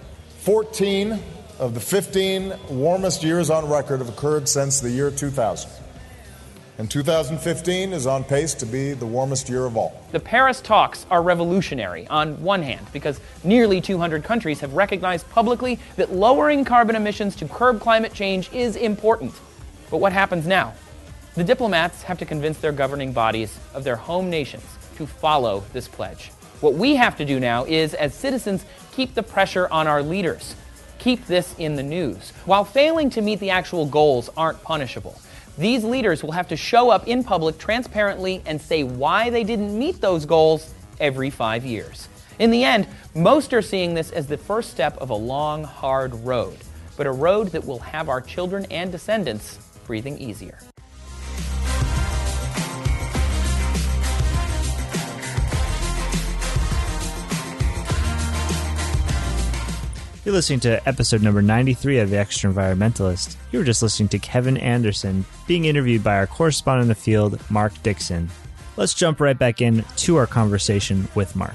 S8: 14 of the 15 warmest years on record have occurred since the year 2000. And 2015 is on pace to be the warmest year of all.
S9: The Paris talks are revolutionary on one hand because nearly 200 countries have recognized publicly that lowering carbon emissions to curb climate change is important. But what happens now? The diplomats have to convince their governing bodies of their home nations to follow this pledge. What we have to do now is, as citizens, keep the pressure on our leaders. Keep this in the news. While failing to meet the actual goals aren't punishable, these leaders will have to show up in public transparently and say why they didn't meet those goals every 5 years. In the end, most are seeing this as the first step of a long, hard road, but a road that will have our children and descendants breathing easier.
S1: You're listening to episode number 93 of The Extra Environmentalist. You were just listening to Kevin Anderson being interviewed by our correspondent in the field, Mark Dixon. Let's jump right back in to our conversation with Mark.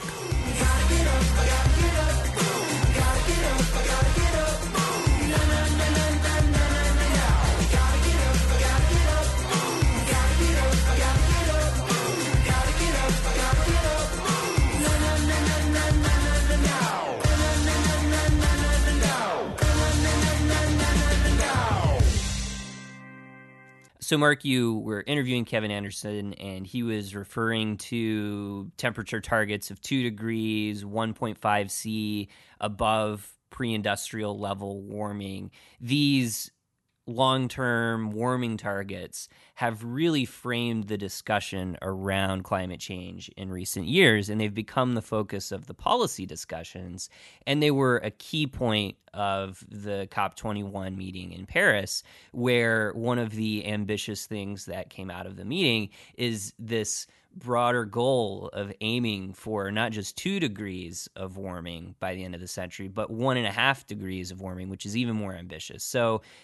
S3: So, Mark, you were interviewing Kevin Anderson, and he was referring to temperature targets of 2 degrees, 1.5 C above pre-industrial level warming. These long-term warming targets have really framed the discussion around climate change in recent years, and they've become the focus of the policy discussions. And they were a key point of the COP21 meeting in Paris, where one of the ambitious things that came out of the meeting is this broader goal of aiming for not just 2 degrees of warming by the end of the century, but 1.5 degrees of warming, which is even more ambitious. So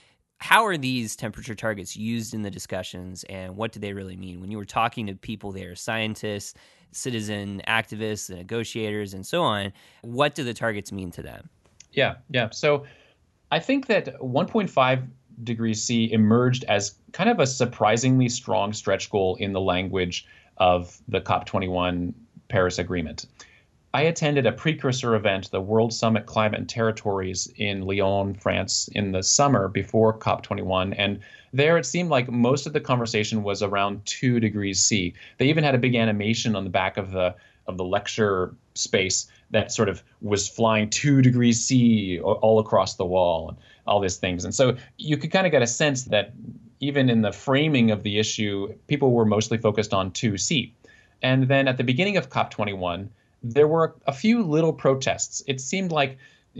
S3: How are these temperature targets used in the discussions, and what do they really mean? When you were talking to people there, scientists, citizen activists, the negotiators, and so on, what do the targets mean to them?
S4: Yeah. So I think that 1.5 degrees C emerged as kind of a surprisingly strong stretch goal in the language of the COP21 Paris Agreement. I attended a precursor event, the World Summit Climate and Territories in Lyon, France, in the summer before COP21. And there it seemed like most of the conversation was around 2 degrees C. They even had a big animation on the back of the lecture space that sort of was flying 2 degrees C all across the wall and all these things. And so you could kind of get a sense that even in the framing of the issue, people were mostly focused on 2C. And then at the beginning of COP21, there were a few little protests. It seemed like,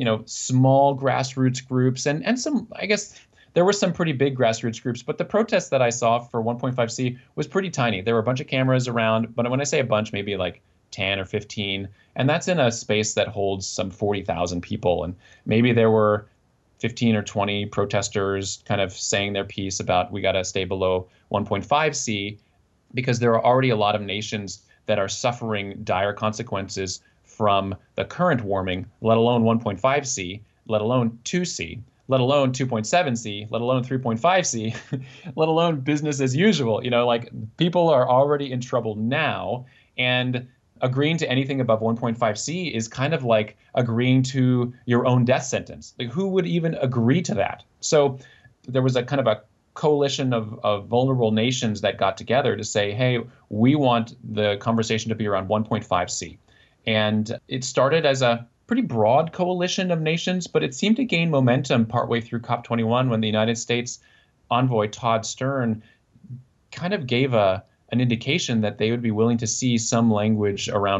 S4: small grassroots groups and some, I guess, there were some pretty big grassroots groups, but the protests that I saw for 1.5C was pretty tiny. There were a bunch of cameras around, but when I say a bunch, maybe like 10 or 15, and that's in a space that holds some 40,000 people. And maybe there were 15 or 20 protesters kind of saying their piece about we got to stay below 1.5C because there are already a lot of nations that are suffering dire consequences from the current warming, let alone 1.5C, let alone 2C, let alone 2.7C, let alone 3.5C, let alone business as usual. People are already in trouble now, and agreeing to anything above 1.5C is kind of like agreeing to your own death sentence. Like, who would even agree to that? So there was a kind of a coalition of vulnerable nations that got together to say, hey, we want the conversation to be around 1.5C. And it started as a pretty broad coalition of nations, but it seemed to gain momentum partway through COP21 when the United States envoy Todd Stern kind of gave an indication that they would be willing to see some language around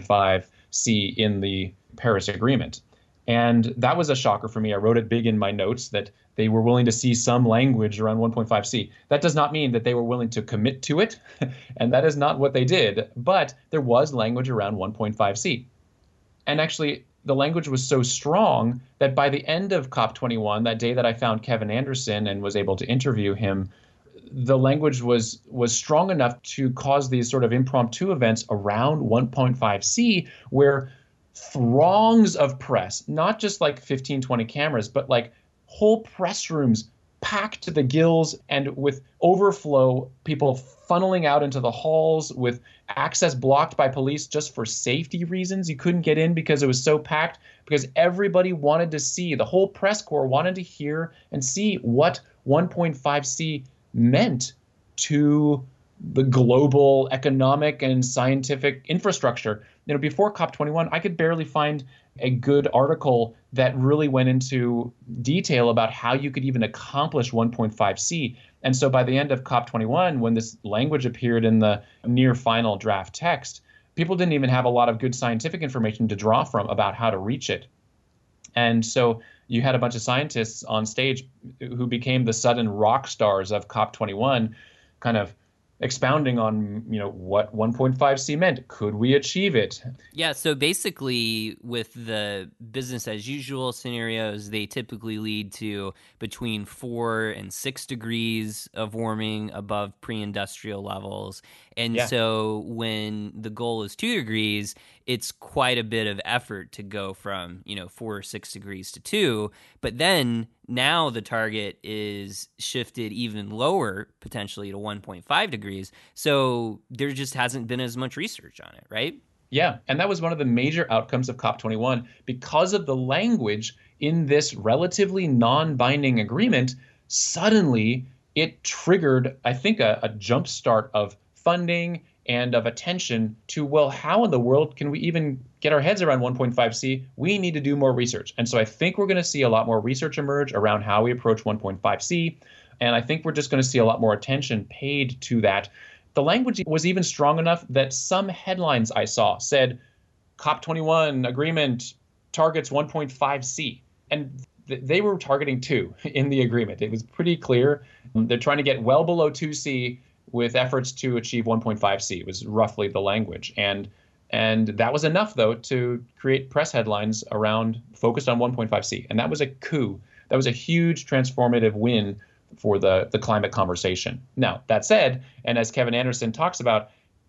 S4: 1.5C in the Paris Agreement. And that was a shocker for me. I wrote it big in my notes that they were willing to see some language around 1.5C. That does not mean that they were willing to commit to it, and that is not what they did. But there was language around 1.5C. And actually, the language was so strong that by the end of COP21, that day that I found Kevin Anderson and was able to interview him, the language was strong enough to cause these sort of impromptu events around 1.5C where throngs of press, not just like 15, 20 cameras, but like whole press rooms packed to the gills and with overflow, people funneling out into the halls with access blocked by police just for safety reasons. You couldn't get in because it was so packed, because everybody wanted to see, the whole press corps wanted to hear and see what 1.5C meant to the global economic and scientific infrastructure. Before COP21, I could barely find a good article that really went into detail about how you could even accomplish 1.5C. And so by the end of COP21, when this language appeared in the near final draft text, people didn't even have a lot of good scientific information to draw from about how to reach it. And so you had a bunch of scientists on stage who became the sudden rock stars of COP21, kind of expounding on, what 1.5C meant. Could we achieve it?
S3: Yeah, so basically with the business as usual scenarios, they typically lead to between 4 and 6 degrees of warming above pre-industrial levels. And so when the goal is 2 degrees, it's quite a bit of effort to go from, 4 or 6 degrees to 2. But then now the target is shifted even lower, potentially to 1.5 degrees. So there just hasn't been as much research on it, right?
S4: Yeah, and that was one of the major outcomes of COP21. Because of the language in this relatively non-binding agreement, suddenly it triggered, I think, a jumpstart of funding and of attention to, well, how in the world can we even get our heads around 1.5C? We need to do more research. And so I think we're going to see a lot more research emerge around how we approach 1.5C. And I think we're just going to see a lot more attention paid to that. The language was even strong enough that some headlines I saw said, COP21 agreement targets 1.5C. And they were targeting 2 in the agreement. It was pretty clear. They're trying to get well below 2C with efforts to achieve 1.5C. It was roughly the language. And that was enough, though, to create press headlines around focused on 1.5C. And that was a coup. That was a huge transformative win for the climate conversation. Now, that said, and as Kevin Anderson talks about,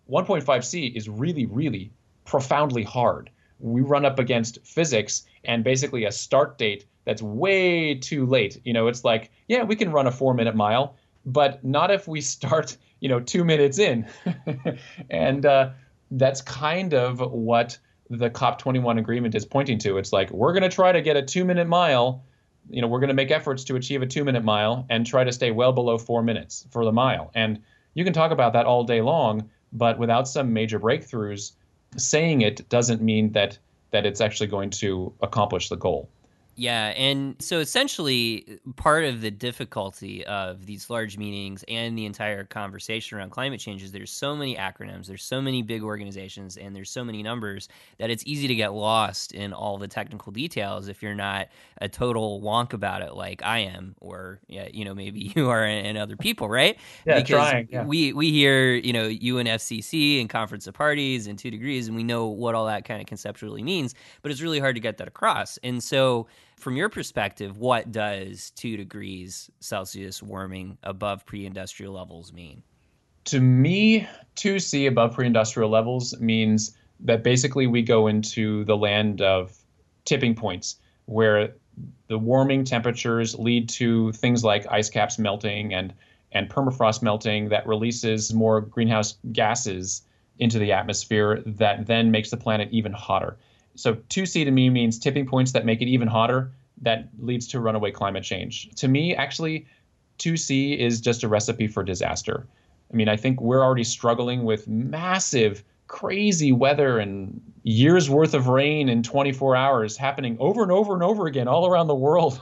S4: 1.5C is really, really profoundly hard. We run up against physics and basically a start date that's way too late. It's like, yeah, we can run a 4-minute mile, but not if we start, 2 minutes in. And that's kind of what the COP21 agreement is pointing to. It's like, we're going to try to get a 2-minute mile. We're going to make efforts to achieve a 2-minute mile and try to stay well below 4 minutes for the mile. And you can talk about that all day long, but without some major breakthroughs, saying it doesn't mean that it's actually going to accomplish the goal.
S3: Yeah, and so essentially part of the difficulty of these large meetings and the entire conversation around climate change is there's so many acronyms, there's so many big organizations, and there's so many numbers that it's easy to get lost in all the technical details if you're not a total wonk about it like I am, or maybe you are and other people, right?
S4: Yeah,
S3: because
S4: trying. Yeah.
S3: we hear UNFCCC and Conference of Parties and 2 degrees, and we know what all that kind of conceptually means, but it's really hard to get that across. And so from your perspective, what does 2 degrees Celsius warming above pre-industrial levels mean?
S4: To me, 2C above pre-industrial levels means that basically we go into the land of tipping points where the warming temperatures lead to things like ice caps melting and permafrost melting that releases more greenhouse gases into the atmosphere that then makes the planet even hotter. So 2C to me means tipping points that make it even hotter. That leads to runaway climate change. To me, actually, 2C is just a recipe for disaster. I mean, I think we're already struggling with massive, crazy weather and years worth of rain in 24 hours happening over and over and over again all around the world.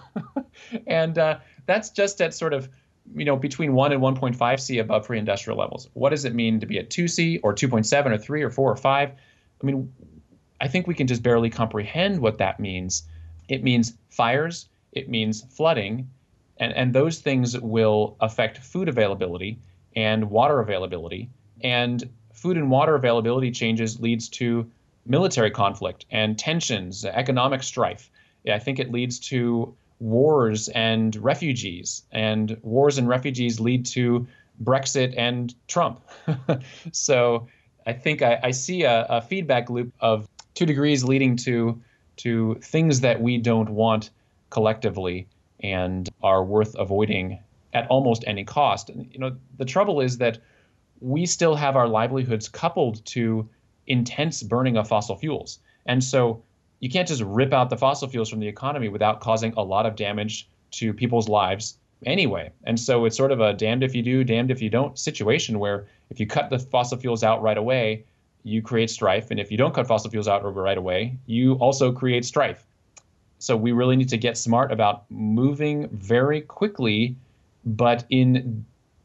S4: And that's just at sort of, between 1 and 1.5C above pre-industrial levels. What does it mean to be at 2C or 2.7 or 3 or 4 or 5? I mean, I think we can just barely comprehend what that means. It means fires, it means flooding, and those things will affect food availability and water availability. And food and water availability changes leads to military conflict and tensions, economic strife. I think it leads to wars and refugees lead to Brexit and Trump. So I think I see a feedback loop of 2 degrees leading to things that we don't want collectively and are worth avoiding at almost any cost. The trouble is that we still have our livelihoods coupled to intense burning of fossil fuels. And so you can't just rip out the fossil fuels from the economy without causing a lot of damage to people's lives anyway. And so it's sort of a damned if you do, damned if you don't situation where if you cut the fossil fuels out right away, you create strife. And if you don't cut fossil fuels out right away, you also create strife. So we really need to get smart about moving very quickly, but in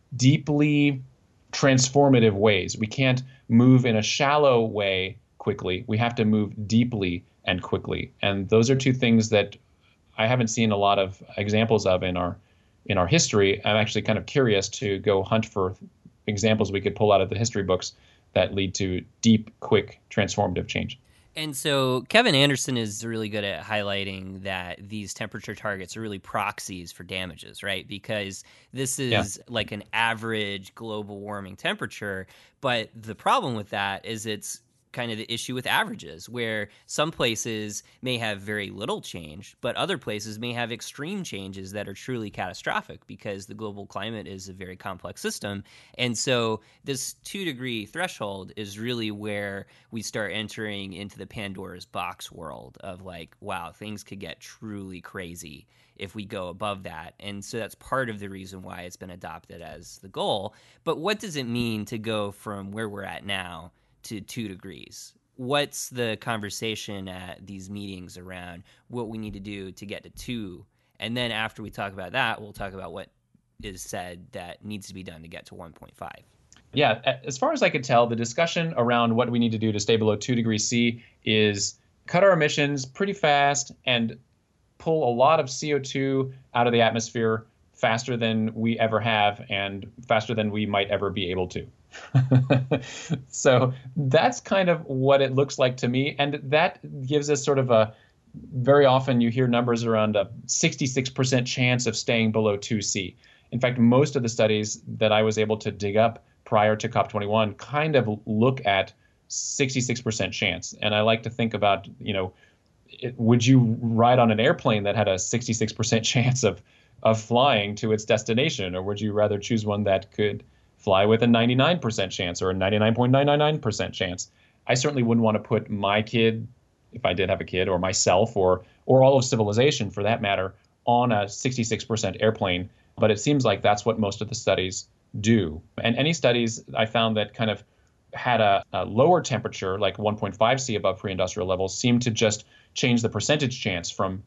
S4: deeply transformative ways. We can't move in a shallow way quickly. We have to move deeply and quickly. And those are 2 things that I haven't seen a lot of examples of in our history. I'm actually kind of curious to go hunt for examples we could pull out of the history books that lead to deep, quick, transformative change.
S3: And so Kevin Anderson is really good at highlighting that these temperature targets are really proxies for damages, right? Because this is like an average global warming temperature. But the problem with that is it's kind of the issue with averages, where some places may have very little change, but other places may have extreme changes that are truly catastrophic because the global climate is a very complex system. And so this 2 degree threshold is really where we start entering into the Pandora's box world of like, wow, things could get truly crazy if we go above that. And so that's part of the reason why it's been adopted as the goal. But what does it mean to go from where we're at now to 2 degrees? What's the conversation at these meetings around what we need to do to get to 2? And then after we talk about that, we'll talk about what is said that needs to be done to get to 1.5.
S4: Yeah, as far as I could tell, the discussion around what we need to do to stay below 2 degrees C is cut our emissions pretty fast and pull a lot of CO2 out of the atmosphere faster than we ever have and faster than we might ever be able to. So that's kind of what it looks like to me. And that gives us sort of very often you hear numbers around a 66% chance of staying below 2C. In fact, most of the studies that I was able to dig up prior to COP21 kind of look at 66% chance. And I like to think about, would you ride on an airplane that had a 66% chance of flying to its destination, or would you rather choose one that could fly with a 99% chance or a 99.999% chance? I certainly wouldn't want to put my kid, if I did have a kid, or myself, or all of civilization for that matter, on a 66% airplane. But it seems like that's what most of the studies do. And any studies I found that kind of had a lower temperature, like 1.5 C above pre-industrial levels, seemed to just change the percentage chance from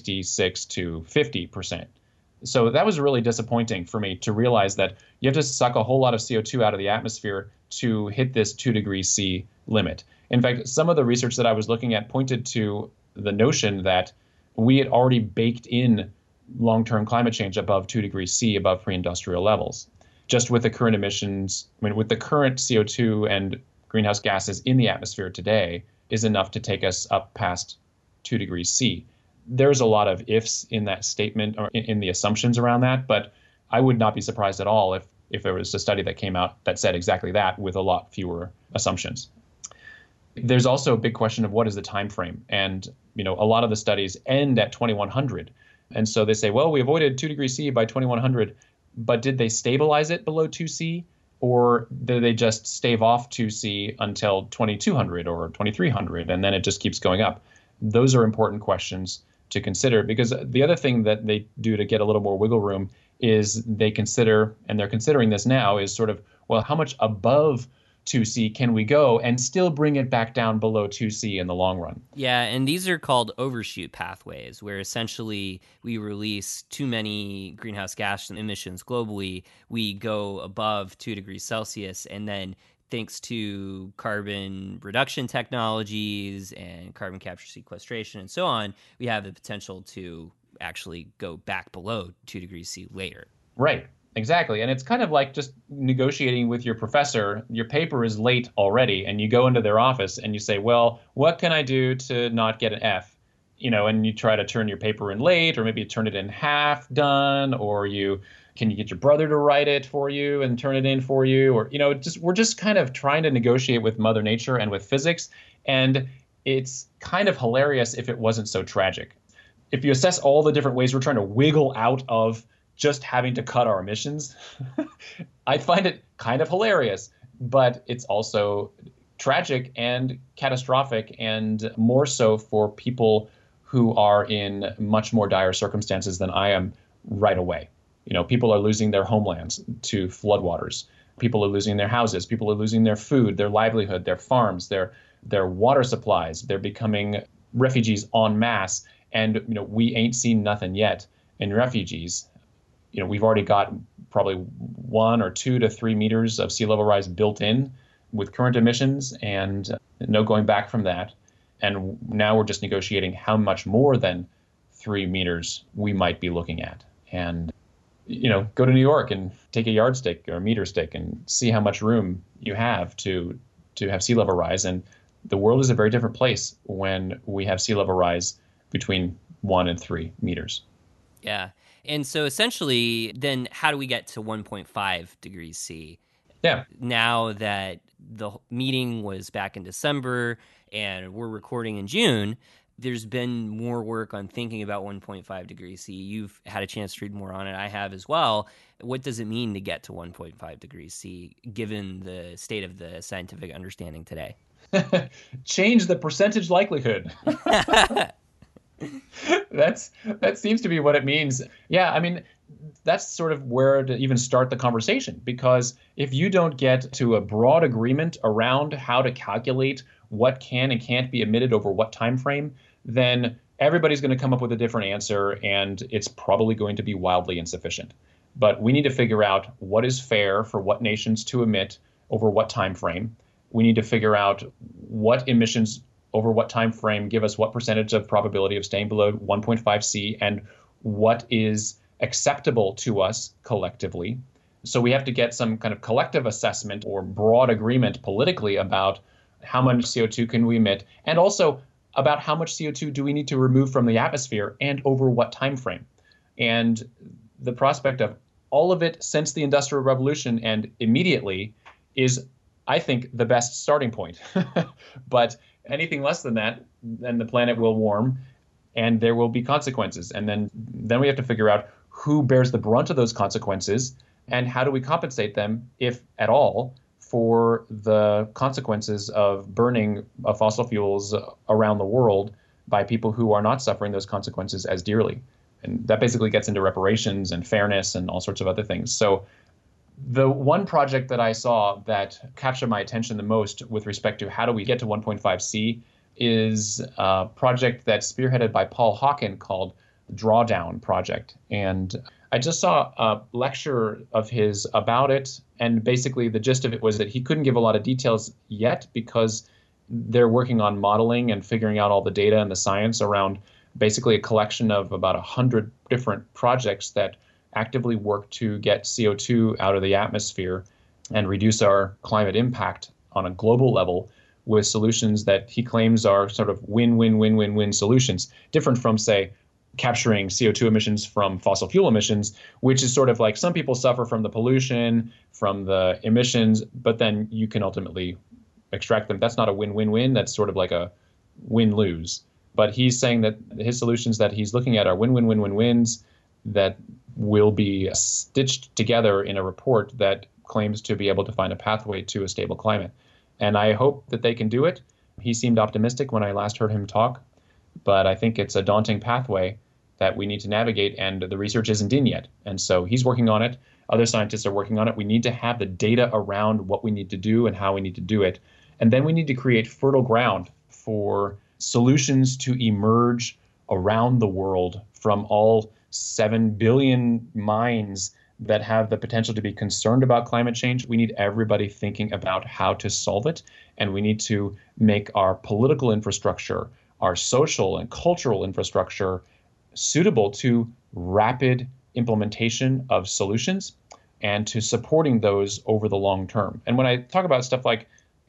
S4: 66 to 50%. So that was really disappointing for me to realize that you have to suck a whole lot of CO2 out of the atmosphere to hit this 2 degrees C limit. In fact, some of the research that I was looking at pointed to the notion that we had already baked in long-term climate change above 2 degrees C above pre-industrial levels. Just with the current emissions, with the current CO2 and greenhouse gases in the atmosphere today is enough to take us up past 2 degrees C. There's a lot of ifs in that statement or in the assumptions around that, but I would not be surprised at all if there was a study that came out that said exactly that with a lot fewer assumptions. There's also a big question of what is the time frame, and a lot of the studies end at 2100, and so they say, well, we avoided 2 degrees C by 2100, but did they stabilize it below 2C, or did they just stave off 2C until 2200 or 2300, and then it just keeps going up? Those are important questions to consider, because the other thing that they do to get a little more wiggle room is they consider, and they're considering this now, is sort of, well, how much above 2C can we go and still bring it back down below 2C in the long run?
S3: Yeah, and these are called overshoot pathways, where essentially we release too many greenhouse gas emissions globally, we go above 2 degrees Celsius, and then thanks to carbon reduction technologies and carbon capture sequestration and so on, we have the potential to actually go back below 2 degrees C later.
S4: Right, exactly. And it's kind of like just negotiating with your professor. Your paper is late already, and you go into their office and you say, well, what can I do to not get an F? And you try to turn your paper in late, or maybe you turn it in half done, or can you get your brother to write it for you and turn it in for you? Or, we're just kind of trying to negotiate with Mother Nature and with physics. And it's kind of hilarious if it wasn't so tragic. If you assess all the different ways we're trying to wiggle out of just having to cut our emissions, I find it kind of hilarious. But it's also tragic and catastrophic, and more so for people who are in much more dire circumstances than I am right away. People are losing their homelands to floodwaters. People are losing their houses. People are losing their food, their livelihood, their farms, their water supplies. They're becoming refugees en masse. And, we ain't seen nothing yet in refugees. We've already got probably 1 or 2 to 3 meters of sea level rise built in with current emissions, and no going back from that. And now we're just negotiating how much more than 3 meters we might be looking at. And go to New York and take a yardstick or a meter stick and see how much room you have to have sea level rise. And the world is a very different place when we have sea level rise between 1 and 3 meters.
S3: Yeah. And so essentially, then how do we get to 1.5 degrees C?
S4: Yeah.
S3: Now that the meeting was back in December and we're recording in June, there's been more work on thinking about 1.5 degrees C. You've had a chance to read more on it. I have as well. What does it mean to get to 1.5 degrees C, given the state of the scientific understanding today?
S4: Change the percentage likelihood. That seems to be what it means. Yeah, that's sort of where to even start the conversation, because if you don't get to a broad agreement around how to calculate what can and can't be emitted over what time frame, then everybody's going to come up with a different answer, and it's probably going to be wildly insufficient. But we need to figure out what is fair for what nations to emit over what time frame. We need to figure out what emissions over what time frame give us what percentage of probability of staying below 1.5 C, and what is acceptable to us collectively. So we have to get some kind of collective assessment or broad agreement politically about how much CO2 can we emit, and also about how much CO2 do we need to remove from the atmosphere and over what time frame. And the prospect of all of it since the Industrial Revolution and immediately is, I think, the best starting point. But anything less than that, then the planet will warm and there will be consequences. And then we have to figure out who bears the brunt of those consequences and how do we compensate them, if at all, for the consequences of burning of fossil fuels around the world by people who are not suffering those consequences as dearly. And that basically gets into reparations and fairness and all sorts of other things. So the one project that I saw that captured my attention the most with respect to how do we get to 1.5C is a project that's spearheaded by Paul Hawken called Drawdown Project. And I just saw a lecture of his about it, and basically the gist of it was that he couldn't give a lot of details yet because they're working on modeling and figuring out all the data and the science around basically a collection of about 100 different projects that actively work to get CO2 out of the atmosphere and reduce our climate impact on a global level with solutions that he claims are sort of win-win-win-win-win solutions, different from, say, capturing CO2 emissions from fossil fuel emissions, which is sort of like some people suffer from the pollution, from the emissions, but then you can ultimately extract them. That's not a win-win-win. That's sort of like a win-lose. But he's saying that his solutions that he's looking at are win-win-win-win-wins that will be stitched together in a report that claims to be able to find a pathway to a stable climate. And I hope that they can do it. He seemed optimistic when I last heard him talk, but I think it's a daunting pathway that we need to navigate, and the research isn't in yet. And so he's working on it. Other scientists are working on it. We need to have the data around what we need to do and how we need to do it. And then we need to create fertile ground for solutions to emerge around the world from all 7 billion minds that have the potential to be concerned about climate change. We need everybody thinking about how to solve it. And we need to make our political infrastructure, our social and cultural infrastructure suitable to rapid implementation of solutions and to supporting those over the long term. And when I talk about stuff like,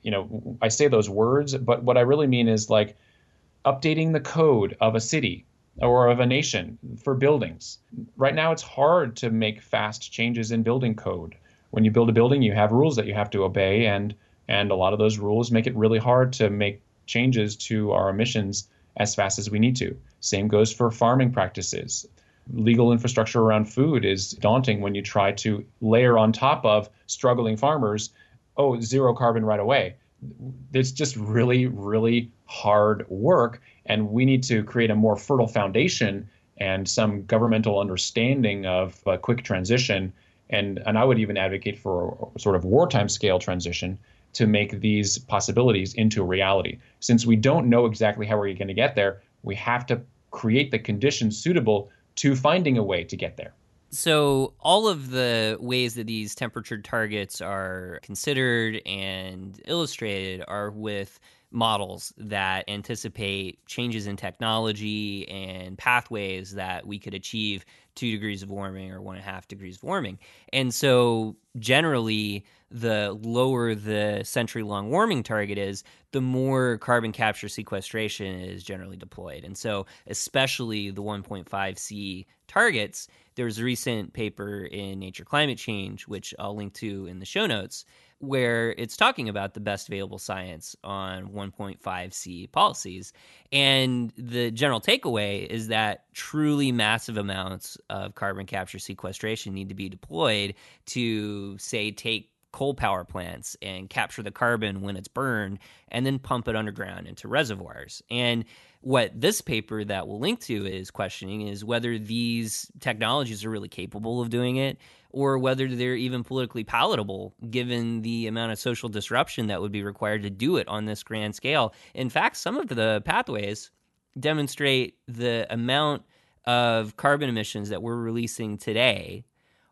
S4: I say those words, but what I really mean is like updating the code of a city or of a nation for buildings. Right now, it's hard to make fast changes in building code. When you build a building, you have rules that you have to obey, and a lot of those rules make it really hard to make changes to our emissions as fast as we need to. Same goes for farming practices. Legal infrastructure around food is daunting when you try to layer on top of struggling farmers, zero carbon right away. It's just really, really hard work, and we need to create a more fertile foundation and some governmental understanding of a quick transition. And I would even advocate for a sort of wartime scale transition to make these possibilities into a reality. Since we don't know exactly how we're going to get there, we have to create the conditions suitable to finding a way to get there.
S3: So all of the ways that these temperature targets are considered and illustrated are with models that anticipate changes in technology and pathways that we could achieve 2 degrees of warming or 1.5 degrees of warming. And so generally, the lower the century-long warming target is, the more carbon capture sequestration is generally deployed. And so especially the 1.5C targets, there's a recent paper in Nature Climate Change, which I'll link to in the show notes, where it's talking about the best available science on 1.5C policies. And the general takeaway is that truly massive amounts of carbon capture sequestration need to be deployed to, say, take coal power plants and capture the carbon when it's burned and then pump it underground into reservoirs. And what this paper that we'll link to is questioning is whether these technologies are really capable of doing it, or whether they're even politically palatable given the amount of social disruption that would be required to do it on this grand scale. In fact, some of the pathways demonstrate the amount of carbon emissions that we're releasing today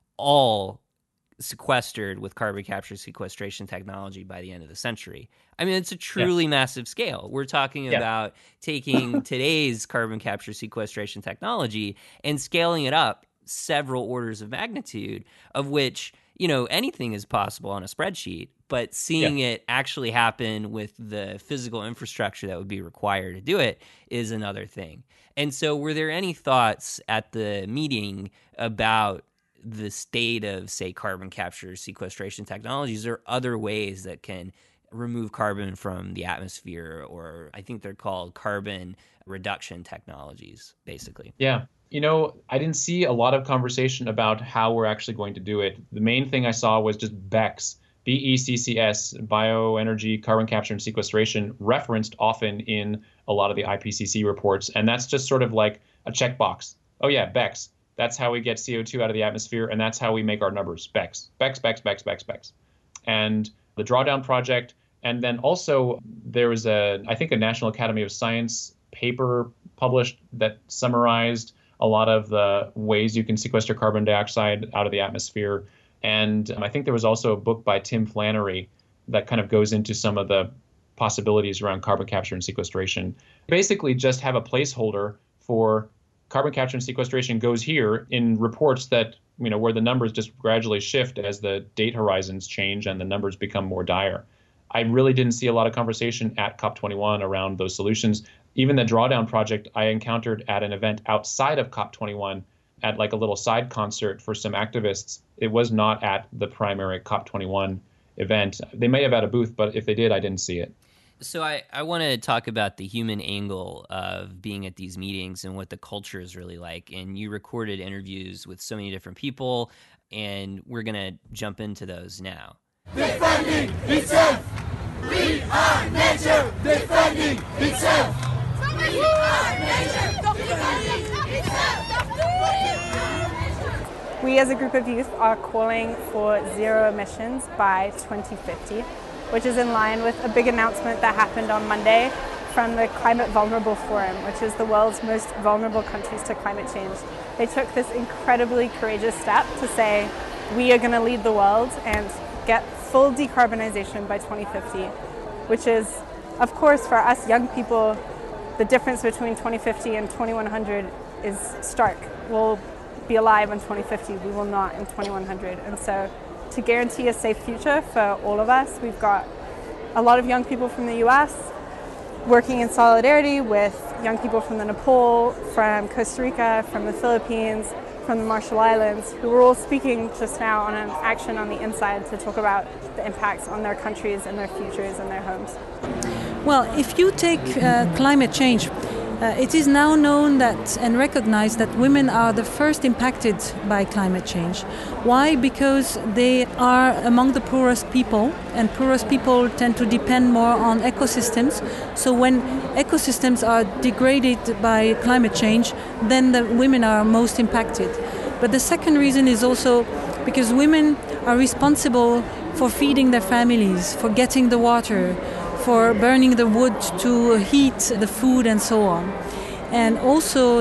S3: all sequestered with carbon capture sequestration technology by the end of the century. I mean, it's a truly massive scale. We're talking about taking today's carbon capture sequestration technology and scaling it up several orders of magnitude, of which, anything is possible on a spreadsheet, but seeing it actually happen with the physical infrastructure that would be required to do it is another thing. And so were there any thoughts at the meeting about the state of, say, carbon capture sequestration technologies, there are other ways that can remove carbon from the atmosphere, or I think they're called carbon reduction technologies, basically.
S4: Yeah. I didn't see a lot of conversation about how we're actually going to do it. The main thing I saw was just BECCS, BECCS, bioenergy, carbon capture and sequestration, referenced often in a lot of the IPCC reports. And that's just sort of like a checkbox. Oh yeah, BECCS. That's how we get CO2 out of the atmosphere, and that's how we make our numbers. BECCS, BECCS, BECCS, BECCS, BECCS, BECCS. And the Drawdown Project, and then also there was I think a National Academy of Science paper published that summarized a lot of the ways you can sequester carbon dioxide out of the atmosphere. And I think there was also a book by Tim Flannery that kind of goes into some of the possibilities around carbon capture and sequestration. Basically, just have a placeholder for carbon capture and sequestration goes here in reports that, where the numbers just gradually shift as the date horizons change and the numbers become more dire. I really didn't see a lot of conversation at COP21 around those solutions. Even the Drawdown Project I encountered at an event outside of COP21 at like a little side concert for some activists. It was not at the primary COP21 event. They may have had a booth, but if they did, I didn't see it.
S3: So I want to talk about the human angle of being at these meetings and what the culture is really like. And you recorded interviews with so many different people, and we're going to jump into those now.
S10: Defending itself! We are nature defending itself! We are nature defending itself!
S11: We as a group of youth are calling for zero emissions by 2050, which is in line with a big announcement that happened on Monday from the Climate Vulnerable Forum, which is the world's most vulnerable countries to climate change. They took this incredibly courageous step to say, we are going to lead the world and get full decarbonization by 2050, which is, of course, for us young people, the difference between 2050 and 2100 is stark. We'll be alive in 2050, we will not in 2100. And so to guarantee a safe future for all of us, we've got a lot of young people from the US working in solidarity with young people from the Nepal, from Costa Rica, from the Philippines, from the Marshall Islands, who were all speaking just now on an action on the inside to talk about the impacts on their countries and their futures and their homes.
S12: Well, if you take climate change, it is now known that and recognized that women are the first impacted by climate change. Why? Because they are among the poorest people, and poorest people tend to depend more on ecosystems. So when ecosystems are degraded by climate change, then the women are most impacted. But the second reason is also because women are responsible for feeding their families, for getting the water, for burning the wood to heat the food and so on. And also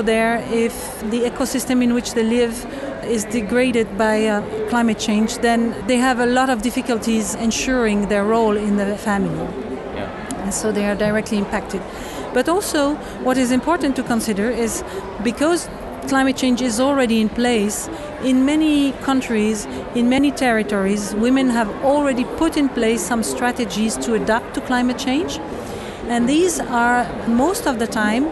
S12: if the ecosystem in which they live is degraded by climate change, then they have a lot of difficulties ensuring their role in the family. Yeah. And so they are directly impacted. But also what is important to consider is because climate change is already in place, in many countries, in many territories, women have already put in place some strategies to adapt to climate change. And these are, most of the time,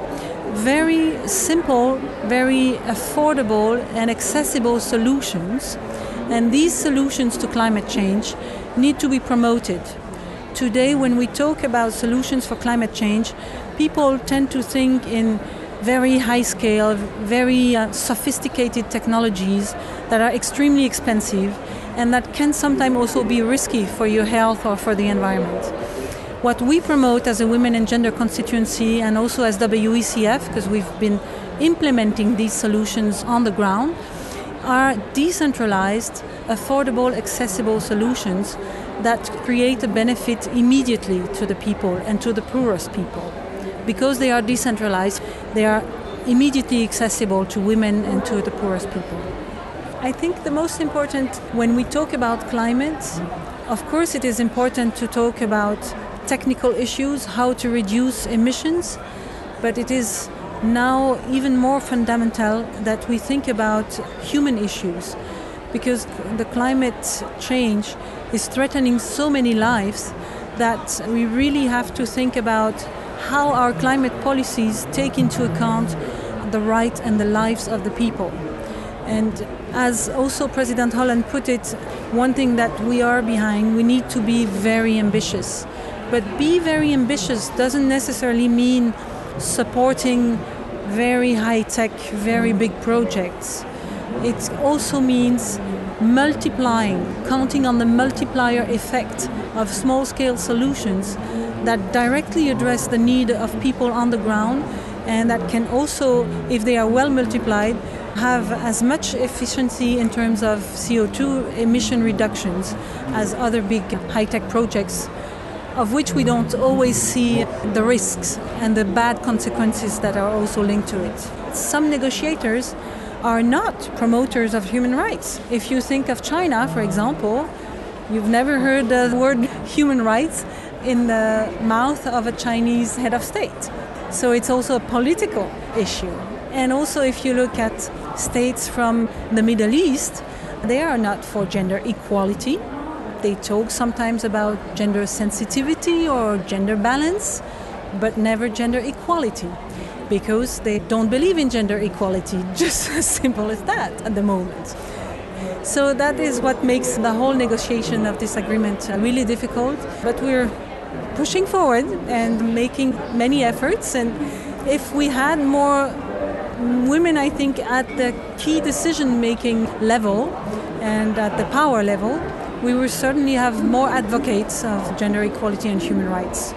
S12: very simple, very affordable and accessible solutions. And these solutions to climate change need to be promoted. Today, when we talk about solutions for climate change, people tend to think in very high scale, very sophisticated technologies that are extremely expensive and that can sometimes also be risky for your health or for the environment. What we promote as a Women and Gender constituency and also as WECF, because we've been implementing these solutions on the ground, are decentralized, affordable, accessible solutions that create a benefit immediately to the people and to the poorest people. Because they are decentralized, they are immediately accessible to women and to the poorest people. I think the most important when we talk about climate, of course it is important to talk about technical issues, how to reduce emissions, but it is now even more fundamental that we think about human issues, because the climate change is threatening so many lives that we really have to think about how our climate policies take into account the right and the lives of the people. And As also President Holland put it, one thing that we are behind, we need to be very ambitious. But be very ambitious doesn't necessarily mean supporting very high-tech, very big projects. It also means multiplying, counting on the multiplier effect of small-scale solutions that directly address the need of people on the ground, and that can also, if they are well multiplied, have as much efficiency in terms of CO2 emission reductions as other big high-tech projects, of which we don't always see the risks and the bad consequences that are also linked to it. Some negotiators are not promoters of human rights. If you think of China, for example, you've never heard the word human rights in the mouth of a Chinese head of state. So it's also a political issue. And also if you look at states from the Middle East, they are not for gender equality. They talk sometimes about gender sensitivity or gender balance, but never gender equality, because they don't believe in gender equality, just as simple as that at the moment. So that is what makes the whole negotiation of this agreement really difficult, but we're pushing forward and making many efforts. And if we had more women, I think, at the key decision-making level and at the power level, we will certainly have more advocates of gender equality and human rights.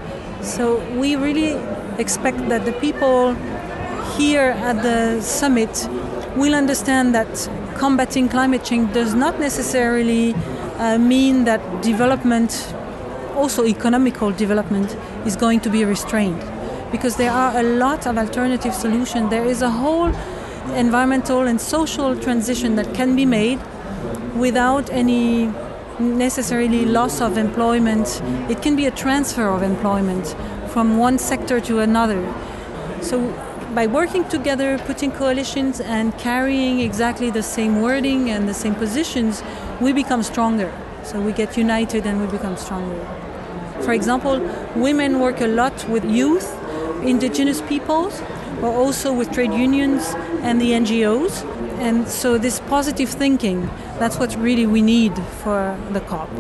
S12: So we really expect that the people here at the summit will understand that combating climate change does not necessarily mean that development, also economical development, is going to be restrained, because there are a lot of alternative solutions. There is a whole environmental and social transition that can be made without any necessarily loss of employment. It can be a transfer of employment from one sector to another. So by working together, putting coalitions and carrying exactly the same wording and the same positions, we become stronger. So we get united and we become stronger. For example, women work a lot with youth, indigenous peoples, but also with trade unions and the NGOs. And so this positive thinking, that's what really we need for the COP.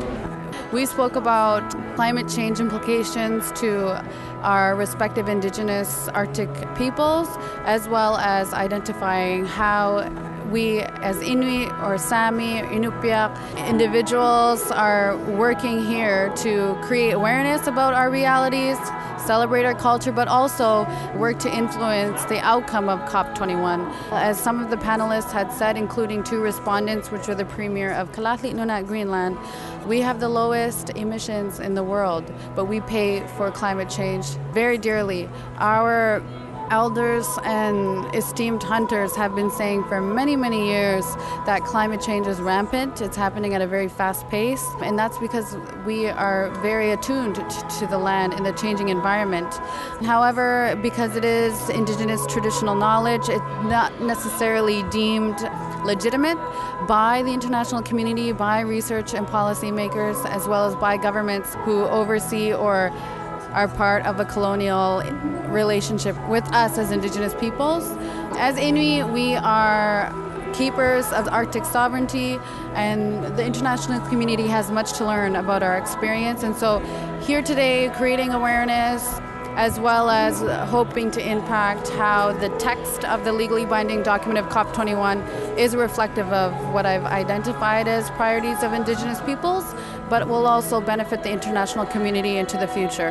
S13: We spoke about climate change implications to our respective indigenous Arctic peoples, as well as identifying how we as Inuit or Sami, Inupiaq individuals are working here to create awareness about our realities, celebrate our culture, but also work to influence the outcome of COP21. As some of the panelists had said, including two respondents, which are the Premier of Kalatlit Nunaat, Greenland, we have the lowest emissions in the world, but we pay for climate change very dearly. Our elders and esteemed hunters have been saying for many, many years that climate change is rampant. It's happening at a very fast pace, and that's because we are very attuned to the land and the changing environment. However, because it is indigenous traditional knowledge, it's not necessarily deemed legitimate by the international community, by research and policymakers, as well as by governments who oversee or are part of a colonial relationship with us as indigenous peoples. As Inuit, we are keepers of Arctic sovereignty, and the international community has much to learn about our experience. And so here today, creating awareness, as well as hoping to impact how the text of the legally binding document of COP21 is reflective of what I've identified as priorities of indigenous peoples, but will also benefit the international community into the future.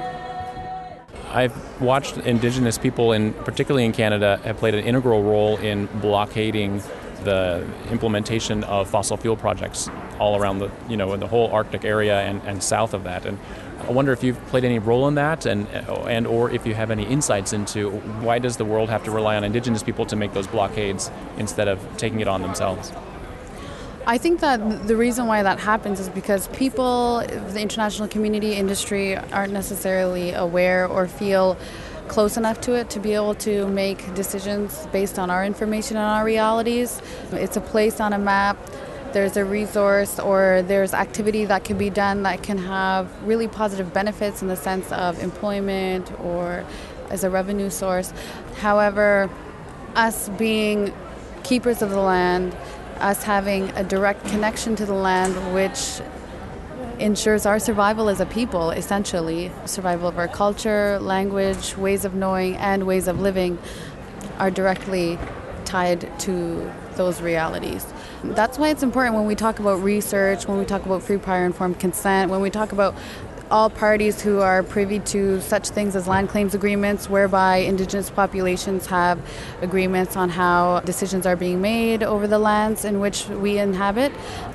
S5: I've watched indigenous people, particularly in Canada, have played an integral role in blockading the implementation of fossil fuel projects all around the whole Arctic area and south of that. And I wonder if you've played any role in that, and or if you have any insights into why does the world have to rely on indigenous people to make those blockades instead of taking it on themselves?
S13: I think that the reason why that happens is because people, the international community, industry, aren't necessarily aware or feel close enough to it to be able to make decisions based on our information and our realities. It's a place on a map. There's a resource or there's activity that can be done that can have really positive benefits in the sense of employment or as a revenue source. However, us being keepers of the land, us having a direct connection to the land, which ensures our survival as a people, essentially. Survival of our culture, language, ways of knowing, and ways of living are directly tied to those realities. That's why it's important when we talk about research, when we talk about free, prior, informed consent, when we talk about all parties who are privy to such things as land claims agreements, whereby Indigenous populations have agreements on how decisions are being made over the lands in which we inhabit.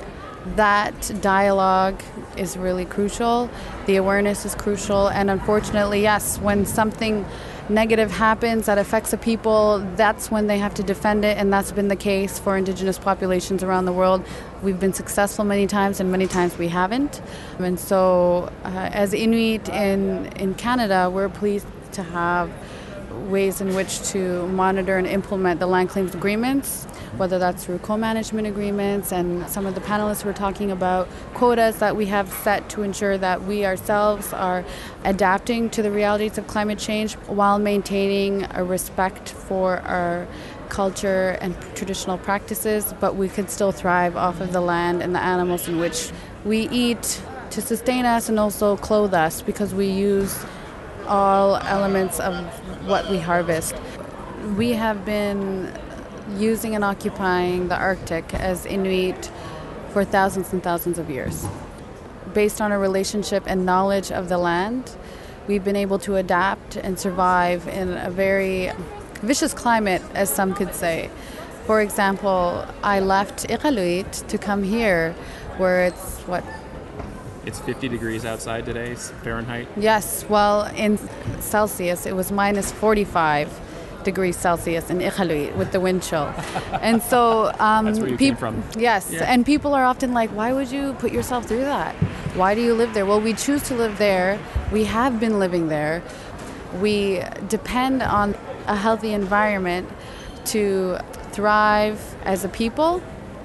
S13: That dialogue is really crucial. The awareness is crucial. And unfortunately, yes, when something negative happens that affects a people, that's when they have to defend it, and that's been the case for Indigenous populations around the world. We've been successful many times, and many times we haven't. And so as Inuit in Canada, we're pleased to have ways in which to monitor and implement the land claims agreements, whether that's through co-management agreements, and some of the panelists were talking about quotas that we have set to ensure that we ourselves are adapting to the realities of climate change while maintaining a respect for our culture and traditional practices, but we could still thrive off of the land and the animals in which we eat to sustain us and also clothe us, because we use all elements of what we harvest. We have been using and occupying the Arctic as Inuit for thousands and thousands of years. Based on our relationship and knowledge of the land, we've been able to adapt and survive in a very vicious climate, as some could say. For example, I left Iqaluit to come here, where it's
S5: It's 50 degrees outside today, Fahrenheit?
S13: Yes, well, in Celsius, it was minus 45 degrees Celsius in Iqaluit with the wind chill. And so
S5: that's where you came from.
S13: Yes, yeah. And people are often like, why would you put yourself through that? Why do you live there? Well, we choose to live there. We have been living there. We depend on a healthy environment to thrive as a people.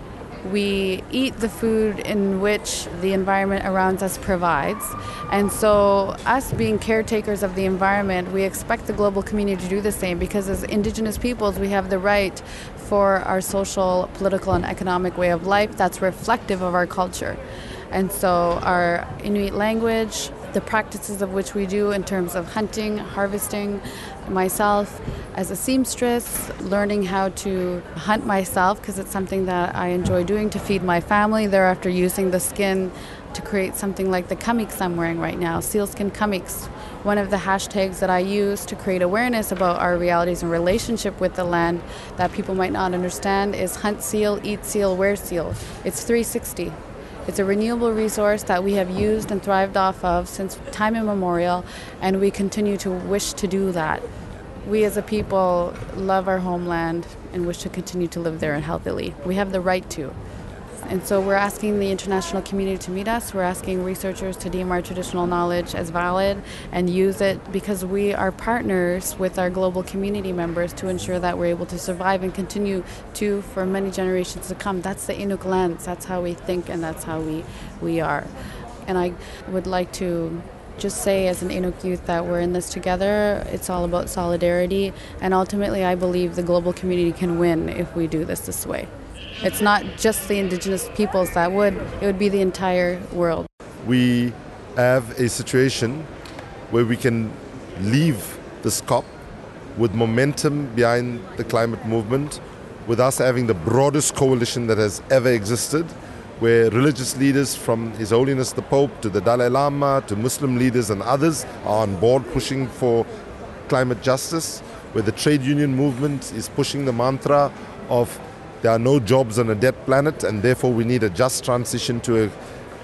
S13: We eat the food in which the environment around us provides. And so us being caretakers of the environment, we expect the global community to do the same, because as Indigenous peoples, we have the right for our social, political, and economic way of life that's reflective of our culture. And so our Inuit language, the practices of which we do in terms of hunting, harvesting, myself as a seamstress, learning how to hunt myself, because it's something that I enjoy doing to feed my family, thereafter using the skin to create something like the kamiks I'm wearing right now, sealskin kamiks. One of the hashtags that I use to create awareness about our realities and relationship with the land that people might not understand is hunt seal, eat seal, wear seal. It's 360. It's a renewable resource that we have used and thrived off of since time immemorial, and we continue to wish to do that. We as a people love our homeland and wish to continue to live there and healthily. We have the right to. And so we're asking the international community to meet us. We're asking researchers to deem our traditional knowledge as valid and use it, because we are partners with our global community members to ensure that we're able to survive and continue to for many generations to come. That's the Inuk lens. That's how we think, and that's how we are. And I would like to just say as an Inuk youth that we're in this together. It's all about solidarity, and ultimately I believe the global community can win if we do this way. It's not just the Indigenous peoples that would, it would be the entire world.
S14: We have a situation where we can leave this COP with momentum behind the climate movement, with us having the broadest coalition that has ever existed, where religious leaders from His Holiness the Pope to the Dalai Lama to Muslim leaders and others are on board pushing for climate justice, where the trade union movement is pushing the mantra of there are no jobs on a dead planet, and therefore we need a just transition to a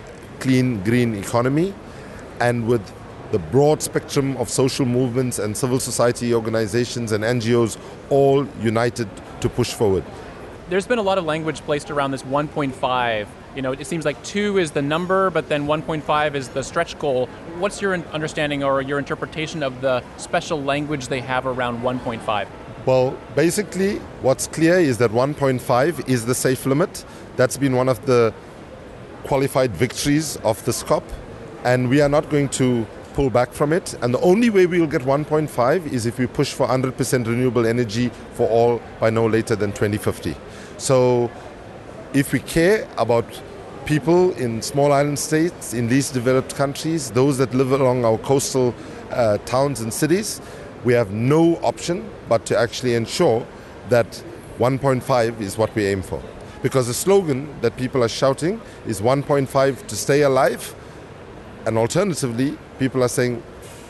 S14: clean, green economy. And with the broad spectrum of social movements and civil society organizations and NGOs all united to push forward.
S5: There's been a lot of language placed around this 1.5. You know, it seems like 2 is the number, but then 1.5 is the stretch goal. What's your understanding or your interpretation of the special language they have around 1.5?
S14: Well, basically, what's clear is that 1.5 is the safe limit. That's been one of the qualified victories of this COP, and we are not going to pull back from it. And the only way we will get 1.5 is if we push for 100% renewable energy for all by no later than 2050. So if we care about people in small island states, in least developed countries, those that live along our coastal towns and cities, we have no option but to actually ensure that 1.5 is what we aim for. Because the slogan that people are shouting is 1.5 to stay alive, and alternatively, people are saying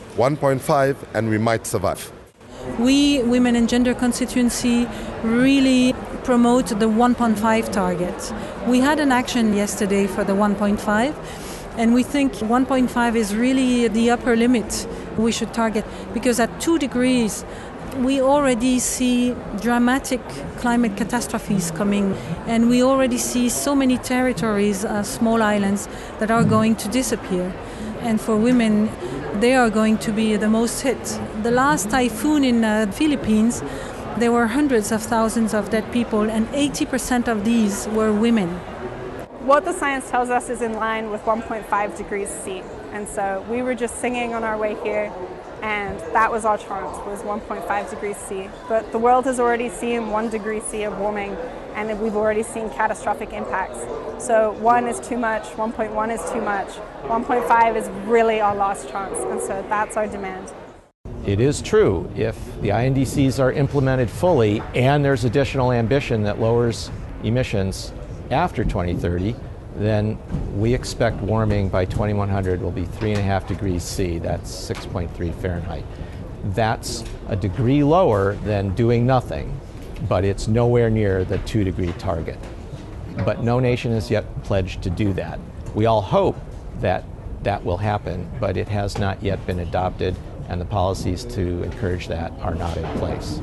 S14: 1.5 and we might survive.
S12: We, Women and Gender Constituency, really promote the 1.5 target. We had an action yesterday for the 1.5, and we think 1.5 is really the upper limit we should target, because at 2 degrees, we already see dramatic climate catastrophes coming, and we already see so many territories, small islands, that are going to disappear. And for women, they are going to be the most hit. The last typhoon in the Philippines, there were hundreds of thousands of dead people, and 80% of these were women.
S11: What the science tells us is in line with 1.5 degrees C. And so we were just singing on our way here, and that was our chant, was 1.5 degrees C. But the world has already seen 1 degree C of warming, and we've already seen catastrophic impacts. So 1 is too much, 1.1 is too much, 1.5 is really our last chance, and so that's our demand.
S15: It is true, if the INDCs are implemented fully and there's additional ambition that lowers emissions after 2030, then we expect warming by 2100 will be 3.5 degrees C, that's 6.3 Fahrenheit. That's a degree lower than doing nothing, but it's nowhere near the 2 degree target. But no nation has yet pledged to do that. We all hope that that will happen, but it has not yet been adopted, and the policies to encourage that are not in place.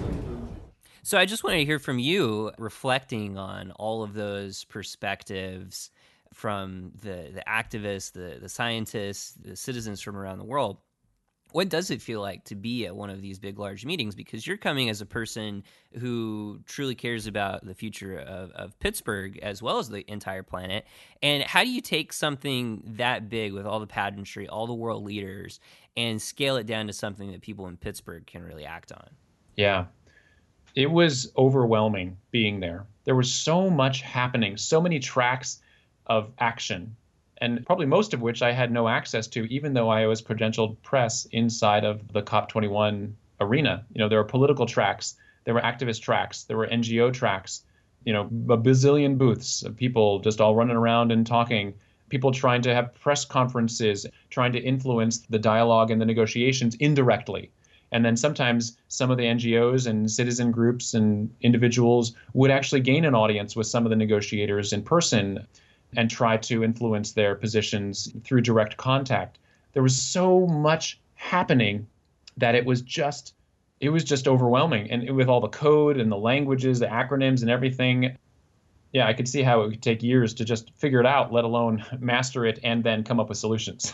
S3: So I just wanted to hear from you, reflecting on all of those perspectives from the activists, the scientists, the citizens from around the world. What does it feel like to be at one of these big, large meetings? Because you're coming as a person who truly cares about the future of Pittsburgh as well as the entire planet. And how do you take something that big with all the pageantry, all the world leaders, and scale it down to something that people in Pittsburgh can really act on?
S4: Yeah, it was overwhelming being there. There was so much happening, so many tracks of action, and probably most of which I had no access to, even though I was credentialed press inside of the COP21 arena. You know, there were political tracks, there were activist tracks, there were NGO tracks, you know, a bazillion booths of people just all running around and talking, people trying to have press conferences, trying to influence the dialogue and the negotiations indirectly. And then sometimes some of the NGOs and citizen groups and individuals would actually gain an audience with some of the negotiators in person and try to influence their positions through direct contact. There was so much happening that it was just overwhelming. And with all the code and the languages, the acronyms and everything, yeah, I could see how it would take years to just figure it out, let alone master it and then come up with solutions.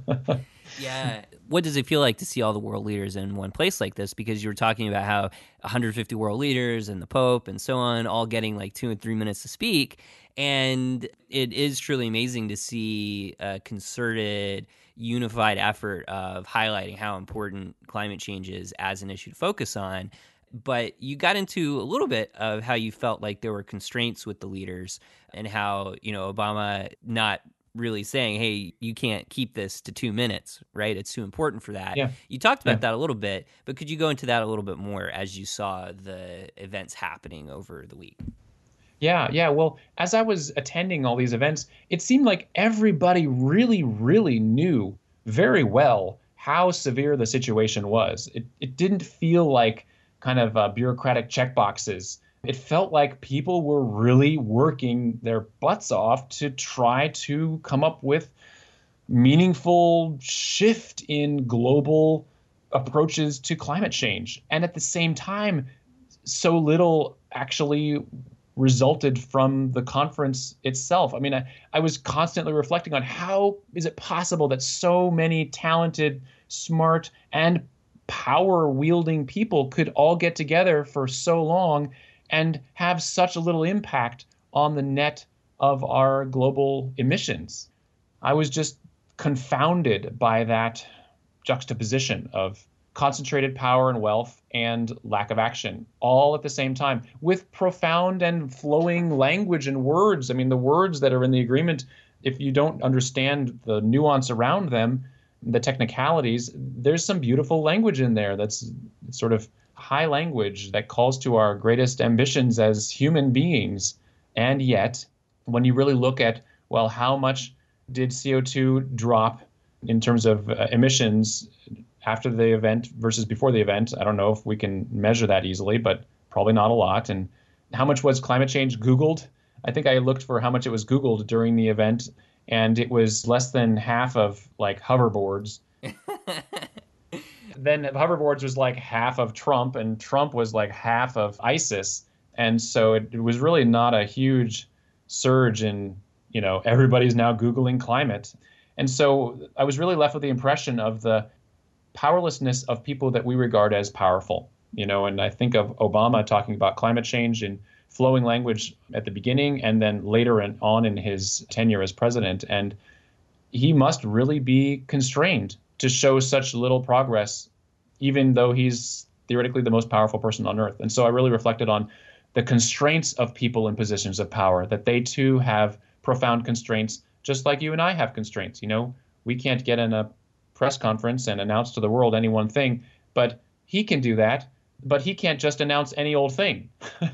S3: Yeah. What does it feel like to see all the world leaders in one place like this? Because you were talking about how 150 world leaders and the Pope and so on, all getting like 2 and 3 minutes to speak. And it is truly amazing to see a concerted, unified effort of highlighting how important climate change is as an issue to focus on. But you got into a little bit of how you felt like there were constraints with the leaders and how, you know, Obama not really saying, hey, you can't keep this to 2 minutes, right? It's too important for that.
S4: Yeah.
S3: You talked about that a little bit, but could you go into that a little bit more as you saw the events happening over the week?
S4: Yeah. Well, as I was attending all these events, it seemed like everybody really, really knew very well how severe the situation was. It didn't feel like kind of bureaucratic checkboxes. It felt like people were really working their butts off to try to come up with meaningful shift in global approaches to climate change. And at the same time, so little actually resulted from the conference itself. I mean, I was constantly reflecting on how is it possible that so many talented, smart, and power-wielding people could all get together for so long and have such a little impact on the net of our global emissions. I was just confounded by that juxtaposition of concentrated power and wealth and lack of action, all at the same time, with profound and flowing language and words. I mean, the words that are in the agreement, if you don't understand the nuance around them, the technicalities, there's some beautiful language in there that's sort of high language that calls to our greatest ambitions as human beings. And yet, when you really look at, well, how much did CO2 drop in terms of emissions after the event versus before the event? I don't know if we can measure that easily, but probably not a lot. And how much was climate change Googled? I think I looked for how much it was Googled during the event, and it was less than half of like hoverboards. Then hoverboards was like half of Trump, and Trump was like half of ISIS. And so it was really not a huge surge in, everybody's now Googling climate. And so I was really left with the impression of the powerlessness of people that we regard as powerful, and I think of Obama talking about climate change in flowing language at the beginning and then later on in his tenure as president. And he must really be constrained to show such little progress, even though he's theoretically the most powerful person on earth. And so I really reflected on the constraints of people in positions of power, that they too have profound constraints, just like you and I have constraints. We can't get in a press conference and announce to the world any one thing, but he can do that, but he can't just announce any old thing.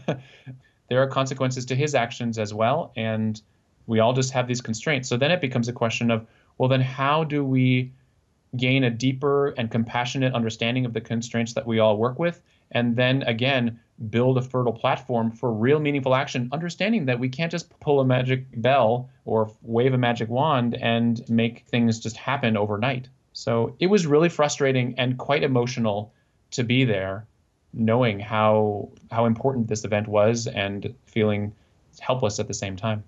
S4: There are consequences to his actions as well, and we all just have these constraints. So then it becomes a question of, well, then how do we gain a deeper and compassionate understanding of the constraints that we all work with, and then again build a fertile platform for real meaningful action, understanding that we can't just pull a magic bell or wave a magic wand and make things just happen overnight. So it was really frustrating and quite emotional to be there, knowing how important this event was and feeling helpless at the same time.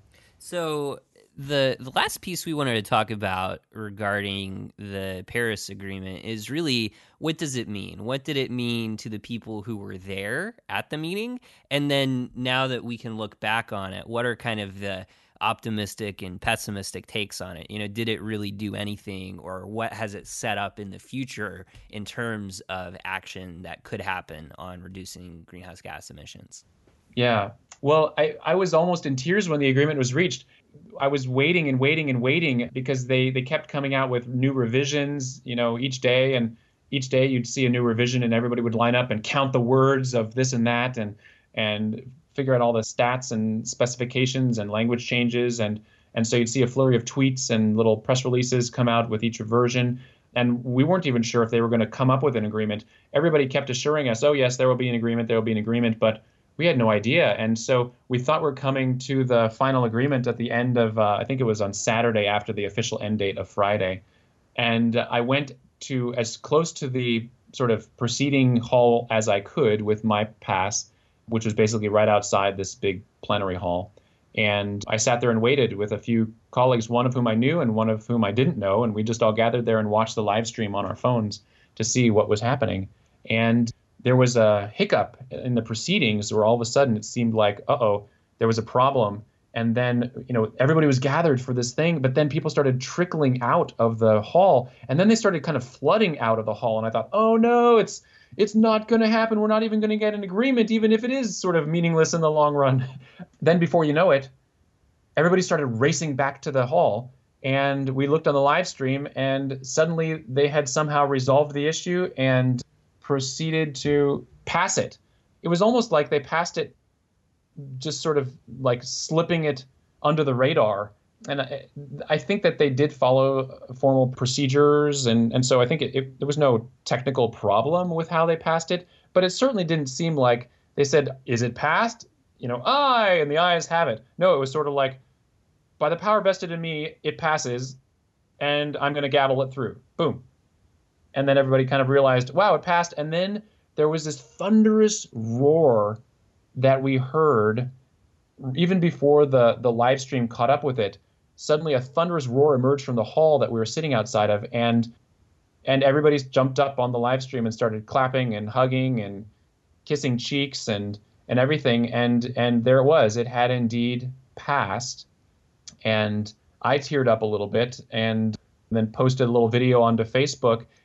S3: So the last piece we wanted to talk about regarding the Paris Agreement is really, what does it mean? What did it mean to the people who were there at the meeting? And then now that we can look back on it, what are kind of the optimistic and pessimistic takes on it? Did it really do anything, or what has it set up in the future in terms of action that could happen on reducing greenhouse gas emissions?
S4: Yeah. Well, I was almost in tears when the agreement was reached. I was waiting and waiting and waiting because they kept coming out with new revisions, each day. And each day you'd see a new revision and everybody would line up and count the words of this and that and figure out all the stats and specifications and language changes. And so you'd see a flurry of tweets and little press releases come out with each version. And we weren't even sure if they were going to come up with an agreement. Everybody kept assuring us, oh, yes, there will be an agreement, there will be an agreement. But we had no idea. And so we thought we're coming to the final agreement at the end of, I think it was on Saturday after the official end date of Friday. And I went to as close to the sort of proceeding hall as I could with my pass, which was basically right outside this big plenary hall. And I sat there and waited with a few colleagues, one of whom I knew and one of whom I didn't know. And we just all gathered there and watched the live stream on our phones to see what was happening. And there was a hiccup in the proceedings where all of a sudden it seemed like, there was a problem. And then, everybody was gathered for this thing, but then people started trickling out of the hall. And then they started kind of flooding out of the hall. And I thought, oh no, it's not going to happen. We're not even going to get an agreement, even if it is sort of meaningless in the long run. Then before you know it, everybody started racing back to the hall. And we looked on the live stream and suddenly they had somehow resolved the issue and proceeded to pass it. It was almost like they passed it just sort of like slipping it under the radar. And I think that they did follow formal procedures. And so I think there was no technical problem with how they passed it. But it certainly didn't seem like they said, is it passed? Aye, and the ayes have it. No, it was sort of like, by the power vested in me, it passes, and I'm going to gavel it through. Boom. And then everybody kind of realized, wow, it passed. And then there was this thunderous roar that we heard even before the live stream caught up with it. Suddenly a thunderous roar emerged from the hall that we were sitting outside of, and everybody jumped up on the live stream and started clapping and hugging and kissing cheeks and everything. And there it was. It had indeed passed. And I teared up a little bit and then posted a little video onto Facebook.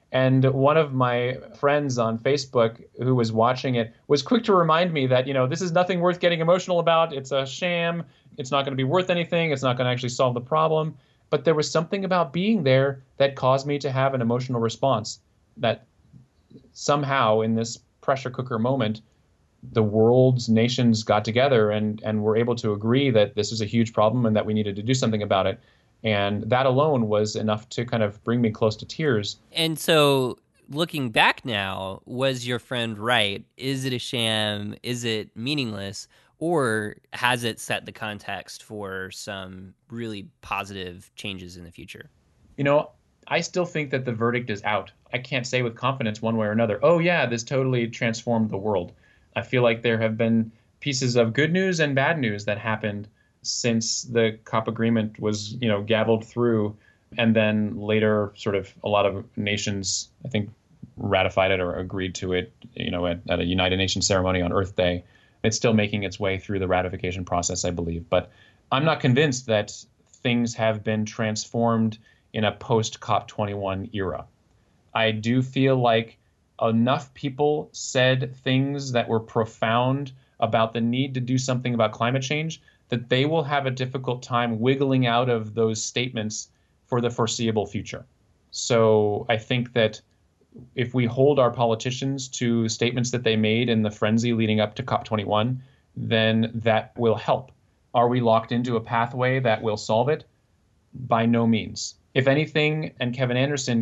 S4: And one of my friends on Facebook who was watching it was quick to remind me that, this is nothing worth getting emotional about. It's a sham. It's not going to be worth anything. It's not going to actually solve the problem. But there was something about being there that caused me to have an emotional response, that somehow in this pressure cooker moment, the world's nations got together and were able to agree that this is a huge problem and that we needed to do something about it. And that alone was enough to kind of bring me close to tears.
S3: And so looking back now, was your friend right? Is it a sham? Is it meaningless? Or has it set the context for some really positive changes in the future?
S4: I still think that the verdict is out. I can't say with confidence one way or another, oh yeah, this totally transformed the world. I feel like there have been pieces of good news and bad news that happened since the COP agreement was, gavelled through, and then later sort of a lot of nations, I think, ratified it or agreed to it, at a United Nations ceremony on Earth Day. It's still making its way through the ratification process, I believe. But I'm not convinced that things have been transformed in a post-COP21 era. I do feel like enough people said things that were profound about the need to do something about climate change that they will have a difficult time wiggling out of those statements for the foreseeable future. So I think that if we hold our politicians to statements that they made in the frenzy leading up to COP21, then that will help. Are we locked into a pathway that will solve it? By no means. If anything, and Kevin Anderson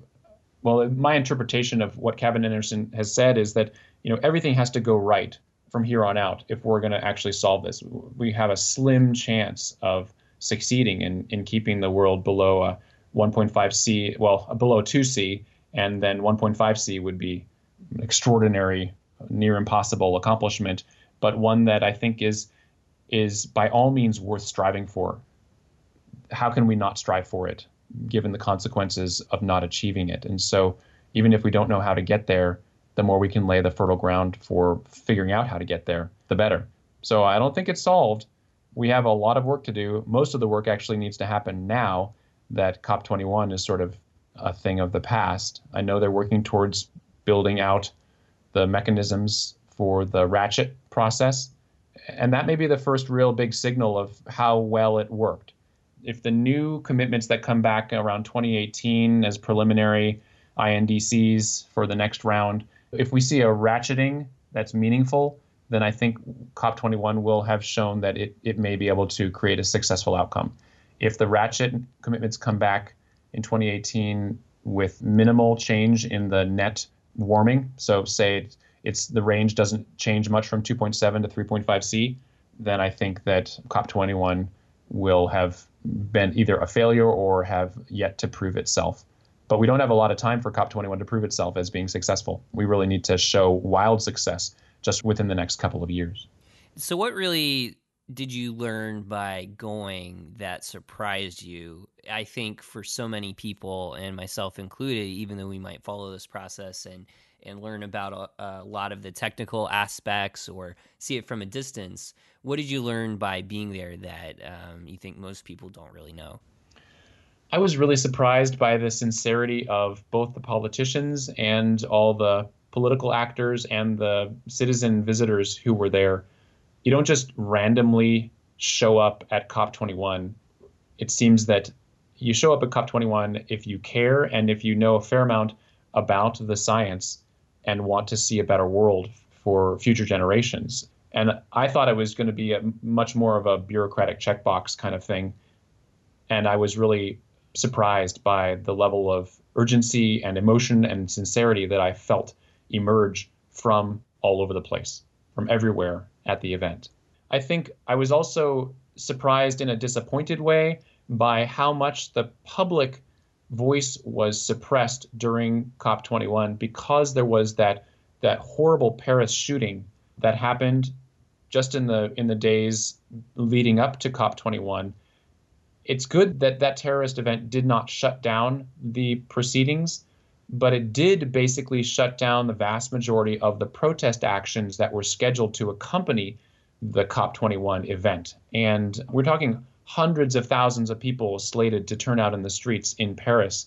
S4: my interpretation of what Kevin Anderson has said is that, everything has to go right from here on out if we're going to actually solve this. We have a slim chance of succeeding in keeping the world below a 1.5 C, below 2 C, and then 1.5 C would be an extraordinary, near impossible accomplishment, but one that I think is by all means worth striving for. How can we not strive for it, given the consequences of not achieving it? And so even if we don't know how to get there, the more we can lay the fertile ground for figuring out how to get there, the better. So I don't think it's solved. We have a lot of work to do. Most of the work actually needs to happen now that COP21 is sort of a thing of the past. I know they're working towards building out the mechanisms for the ratchet process, and that may be the first real big signal of how well it worked. If the new commitments that come back around 2018 as preliminary INDCs for the next round, if we see a ratcheting that's meaningful, then I think COP21 will have shown that it may be able to create a successful outcome. If the ratchet commitments come back in 2018 with minimal change in the net warming, so say it's the range doesn't change much from 2.7 to 3.5 C, then I think that COP21 will have been either a failure or have yet to prove itself. But we don't have a lot of time for COP21 to prove itself as being successful. We really need to show wild success just within the next couple of years.
S3: So what really did you learn by going that surprised you? I think for so many people, and myself included, even though we might follow this process and learn about a lot of the technical aspects or see it from a distance, what did you learn by being there that you think most people don't really know?
S4: I was really surprised by the sincerity of both the politicians and all the political actors and the citizen visitors who were there. You don't just randomly show up at COP21. It seems that you show up at COP21 if you care and if you know a fair amount about the science and want to see a better world for future generations. And I thought it was going to be a much more of a bureaucratic checkbox kind of thing. And I was really surprised by the level of urgency and emotion and sincerity that I felt emerge from all over the place, from everywhere at the event. I think I was also surprised in a disappointed way by how much the public voice was suppressed during COP21 because there was that horrible Paris shooting that happened just in the days leading up to COP21. It's good that that terrorist event did not shut down the proceedings, but it did basically shut down the vast majority of the protest actions that were scheduled to accompany the COP21 event. And we're talking hundreds of thousands of people slated to turn out in the streets in Paris.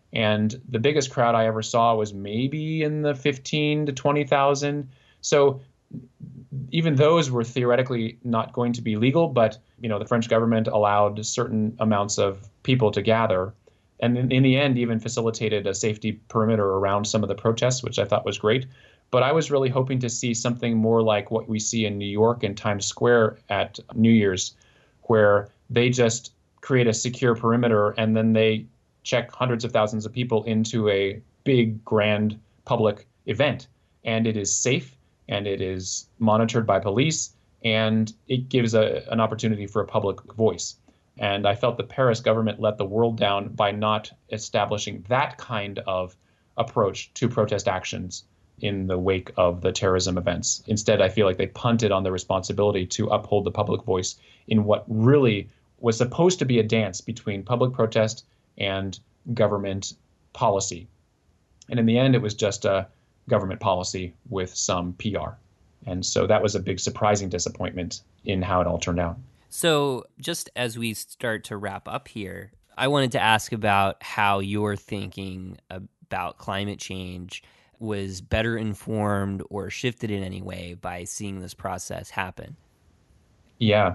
S4: And the biggest crowd I ever saw was maybe in the 15 to 20,000. So even those were theoretically not going to be legal, but the French government allowed certain amounts of people to gather, and in the end even facilitated a safety perimeter around some of the protests, which I thought was great. But I was really hoping to see something more like what we see in New York and Times Square at New Year's, where they just create a secure perimeter and then they check hundreds of thousands of people into a big, grand public event. And it is safe, and it is monitored by police, and it gives an opportunity for a public voice. And I felt the Paris government let the world down by not establishing that kind of approach to protest actions in the wake of the terrorism events. Instead, I feel like they punted on the responsibility to uphold the public voice in what really was supposed to be a dance between public protest and government policy. And in the end, it was just a government policy with some PR. And so that was a big surprising disappointment in how it all turned out.
S3: So just as we start to wrap up here, I wanted to ask about how your thinking about climate change was better informed or shifted in any way by seeing this process happen.
S4: Yeah.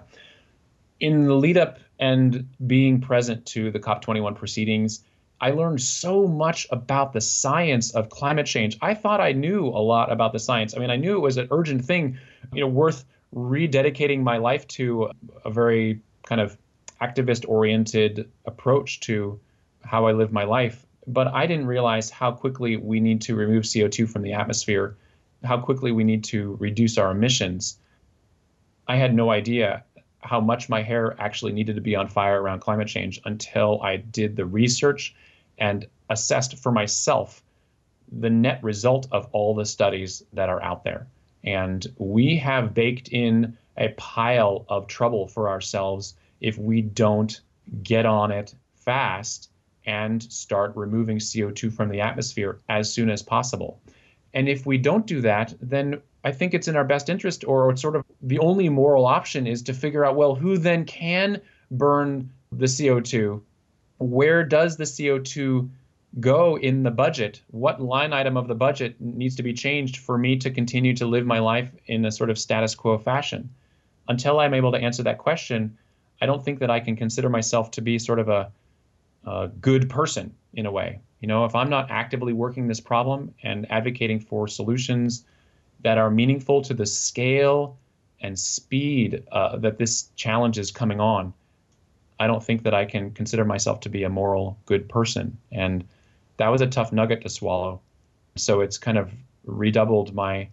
S4: In the lead up and being present to the COP21 proceedings, I learned so much about the science of climate change. I thought I knew a lot about the science. I mean, I knew it was an urgent thing, worth rededicating my life to a very kind of activist-oriented approach to how I live my life. But I didn't realize how quickly we need to remove CO2 from the atmosphere, how quickly we need to reduce our emissions. I had no idea how much my hair actually needed to be on fire around climate change until I did the research and assessed for myself the net result of all the studies that are out there. And we have baked in a pile of trouble for ourselves if we don't get on it fast and start removing CO2 from the atmosphere as soon as possible. And if we don't do that, then I think it's in our best interest, or sort of the only moral option is to figure out, well, who then can burn the CO2? Where does the CO2 go in the budget? What line item of the budget needs to be changed for me to continue to live my life in a sort of status quo fashion? Until I'm able to answer that question, I don't think that I can consider myself to be sort of a good person in a way. If I'm not actively working this problem and advocating for solutions that are meaningful to the scale and speed that this challenge is coming on, I don't think that I can consider myself to be a moral good person. And that was a tough nugget to swallow. So it's kind of redoubled my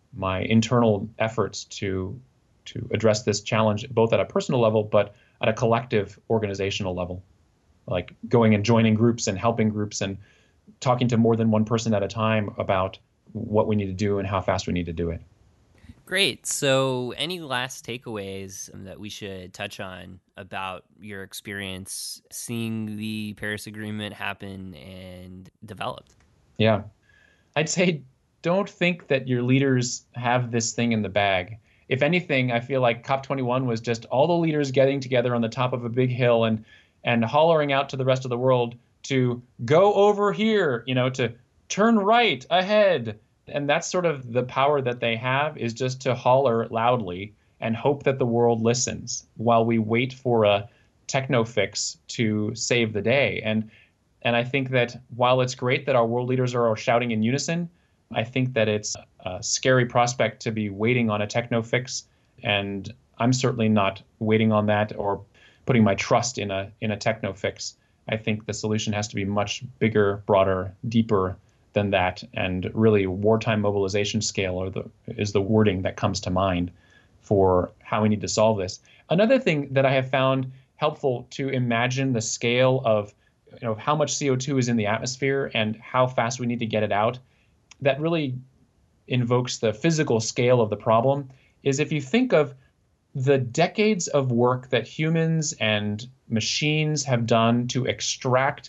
S4: internal efforts to address this challenge, both at a personal level, but at a collective organizational level, like going and joining groups and helping groups and talking to more than one person at a time about what we need to do and how fast we need to do it.
S3: Great. So any last takeaways that we should touch on about your experience seeing the Paris Agreement happen and develop?
S4: Yeah. I'd say don't think that your leaders have this thing in the bag. If anything, I feel like COP21 was just all the leaders getting together on the top of a big hill and hollering out to the rest of the world to go over here, to turn right ahead. And that's sort of the power that they have, is just to holler loudly and hope that the world listens while we wait for a techno fix to save the day. And I think that while it's great that our world leaders are all shouting in unison, I think that it's a scary prospect to be waiting on a techno fix. And I'm certainly not waiting on that or putting my trust in a techno fix. I think the solution has to be much bigger, broader, deeper than that, and really wartime mobilization scale is the wording that comes to mind for how we need to solve this. Another thing that I have found helpful to imagine the scale of how much CO2 is in the atmosphere and how fast we need to get it out, that really invokes the physical scale of the problem, is if you think of the decades of work that humans and machines have done to extract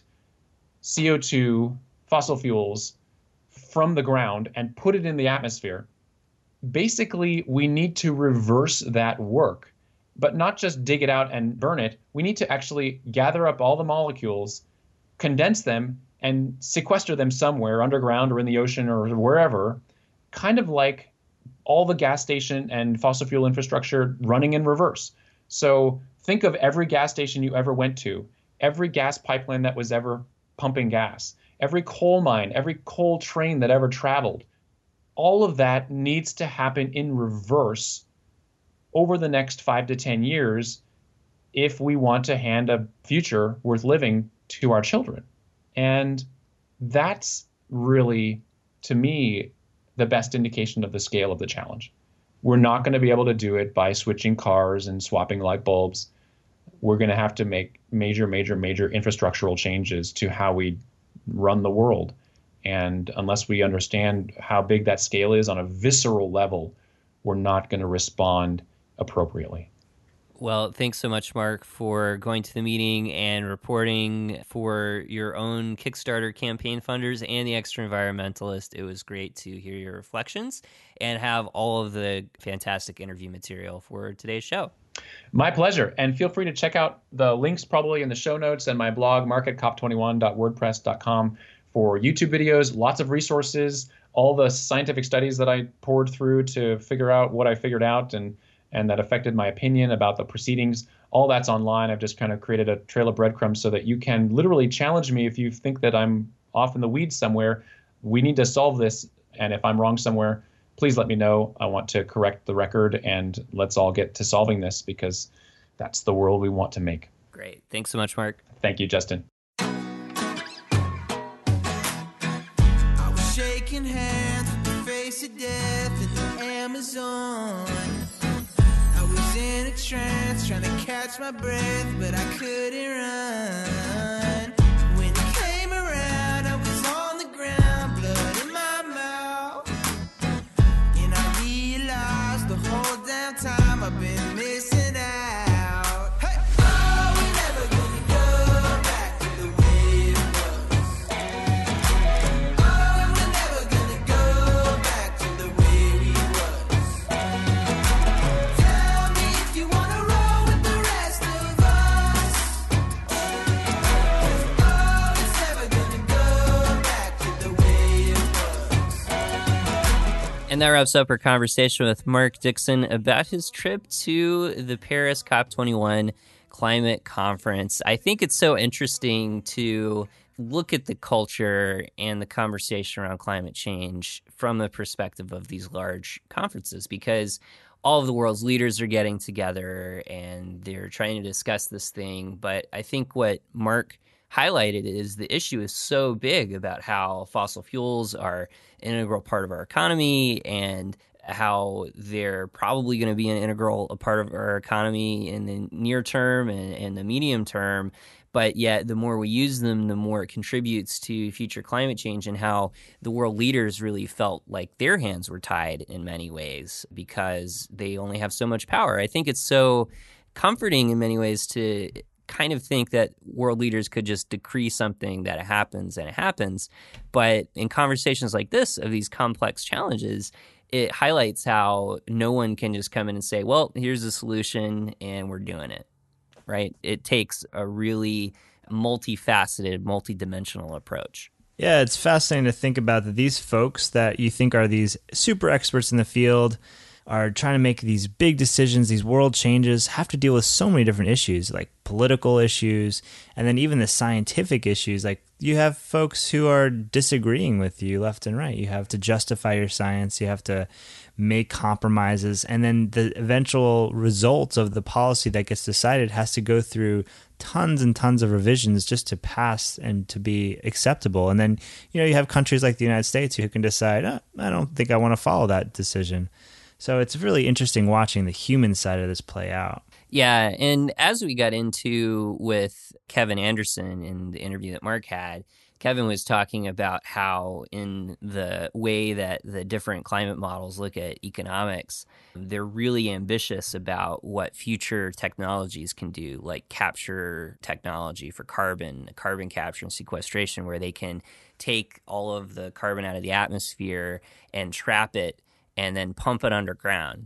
S4: CO2, fossil fuels, from the ground and put it in the atmosphere. Basically, we need to reverse that work, but not just dig it out and burn it. We need to actually gather up all the molecules, condense them, and sequester them somewhere underground or in the ocean or wherever, kind of like all the gas station and fossil fuel infrastructure running in reverse. So think of every gas station you ever went to, every gas pipeline that was ever pumping gas, every coal mine, every coal train that ever traveled. All of that needs to happen in reverse over the next 5 to 10 years if we want to hand a future worth living to our children. And that's really, to me, the best indication of the scale of the challenge. We're not going to be able to do it by switching cars and swapping light bulbs. We're going to have to make major infrastructural changes to how we run the world. And unless we understand how big that scale is on a visceral level, we're not going to respond appropriately.
S3: Well, thanks so much, Mark, for going to the meeting and reporting for your own Kickstarter campaign funders and the Extra Environmentalist. It was great to hear your reflections and have all of the fantastic interview material for today's show.
S4: My pleasure. And feel free to check out the links probably in the show notes and my blog, mark@cop21.wordpress.com, for YouTube videos, lots of resources, all the scientific studies that I poured through to figure out what I figured out and that affected my opinion about the proceedings. All that's online. I've just kind of created a trail of breadcrumbs so that you can literally challenge me if you think that I'm off in the weeds somewhere. We need to solve this. And if I'm wrong somewhere, please let me know. I want to correct the record, and let's all get to solving this because that's the world we want to make.
S3: Great. Thanks so much, Mark.
S4: Thank you, Justin.
S10: I was shaking hands with the face of death in the Amazon. I was in a trance trying to catch my breath, but I couldn't run. When it came around, I was on the ground, blood in my mouth. And I realized the whole damn time I've been missing out. Hey! Oh, we're never gonna go back to the way it was. Oh, we're never gonna go back to the way we was. Tell me if you wanna roll with the rest of us. Oh, it's never gonna go back to the way it was.
S3: And that wraps up our conversation with Mark Dixon about his trip to the Paris COP21 climate conference. I think it's so interesting to look at the culture and the conversation around climate change from the perspective of these large conferences, because all of the world's leaders are getting together and they're trying to discuss this thing. But I think what Mark highlighted is the issue is so big about how fossil fuels are an integral part of our economy and how they're probably going to be an integral part of our economy in the near term and the medium term. But yet the more we use them, the more it contributes to future climate change, and how the world leaders really felt like their hands were tied in many ways because they only have so much power. I think it's so comforting in many ways to kind of think that world leaders could just decree something that it happens and it happens. But in conversations like this of these complex challenges, it highlights how no one can just come in and say, well, here's the solution and we're doing it, right? It takes a really multifaceted, multidimensional approach.
S1: Yeah, it's fascinating to think about that these folks that you think are these super experts in the field are trying to make these big decisions, these world changes, have to deal with so many different issues, like political issues, and then even the scientific issues. Like you have folks who are disagreeing with you left and right. You have to justify your science. You have to make compromises. And then the eventual results of the policy that gets decided has to go through tons and tons of revisions just to pass and to be acceptable. And then, you have countries like the United States who can decide, I don't think I want to follow that decision. So it's really interesting watching the human side of this play out.
S3: Yeah, and as we got into with Kevin Anderson in the interview that Mark had, Kevin was talking about how in the way that the different climate models look at economics, they're really ambitious about what future technologies can do, like capture technology for carbon capture and sequestration, where they can take all of the carbon out of the atmosphere and trap it and then pump it underground.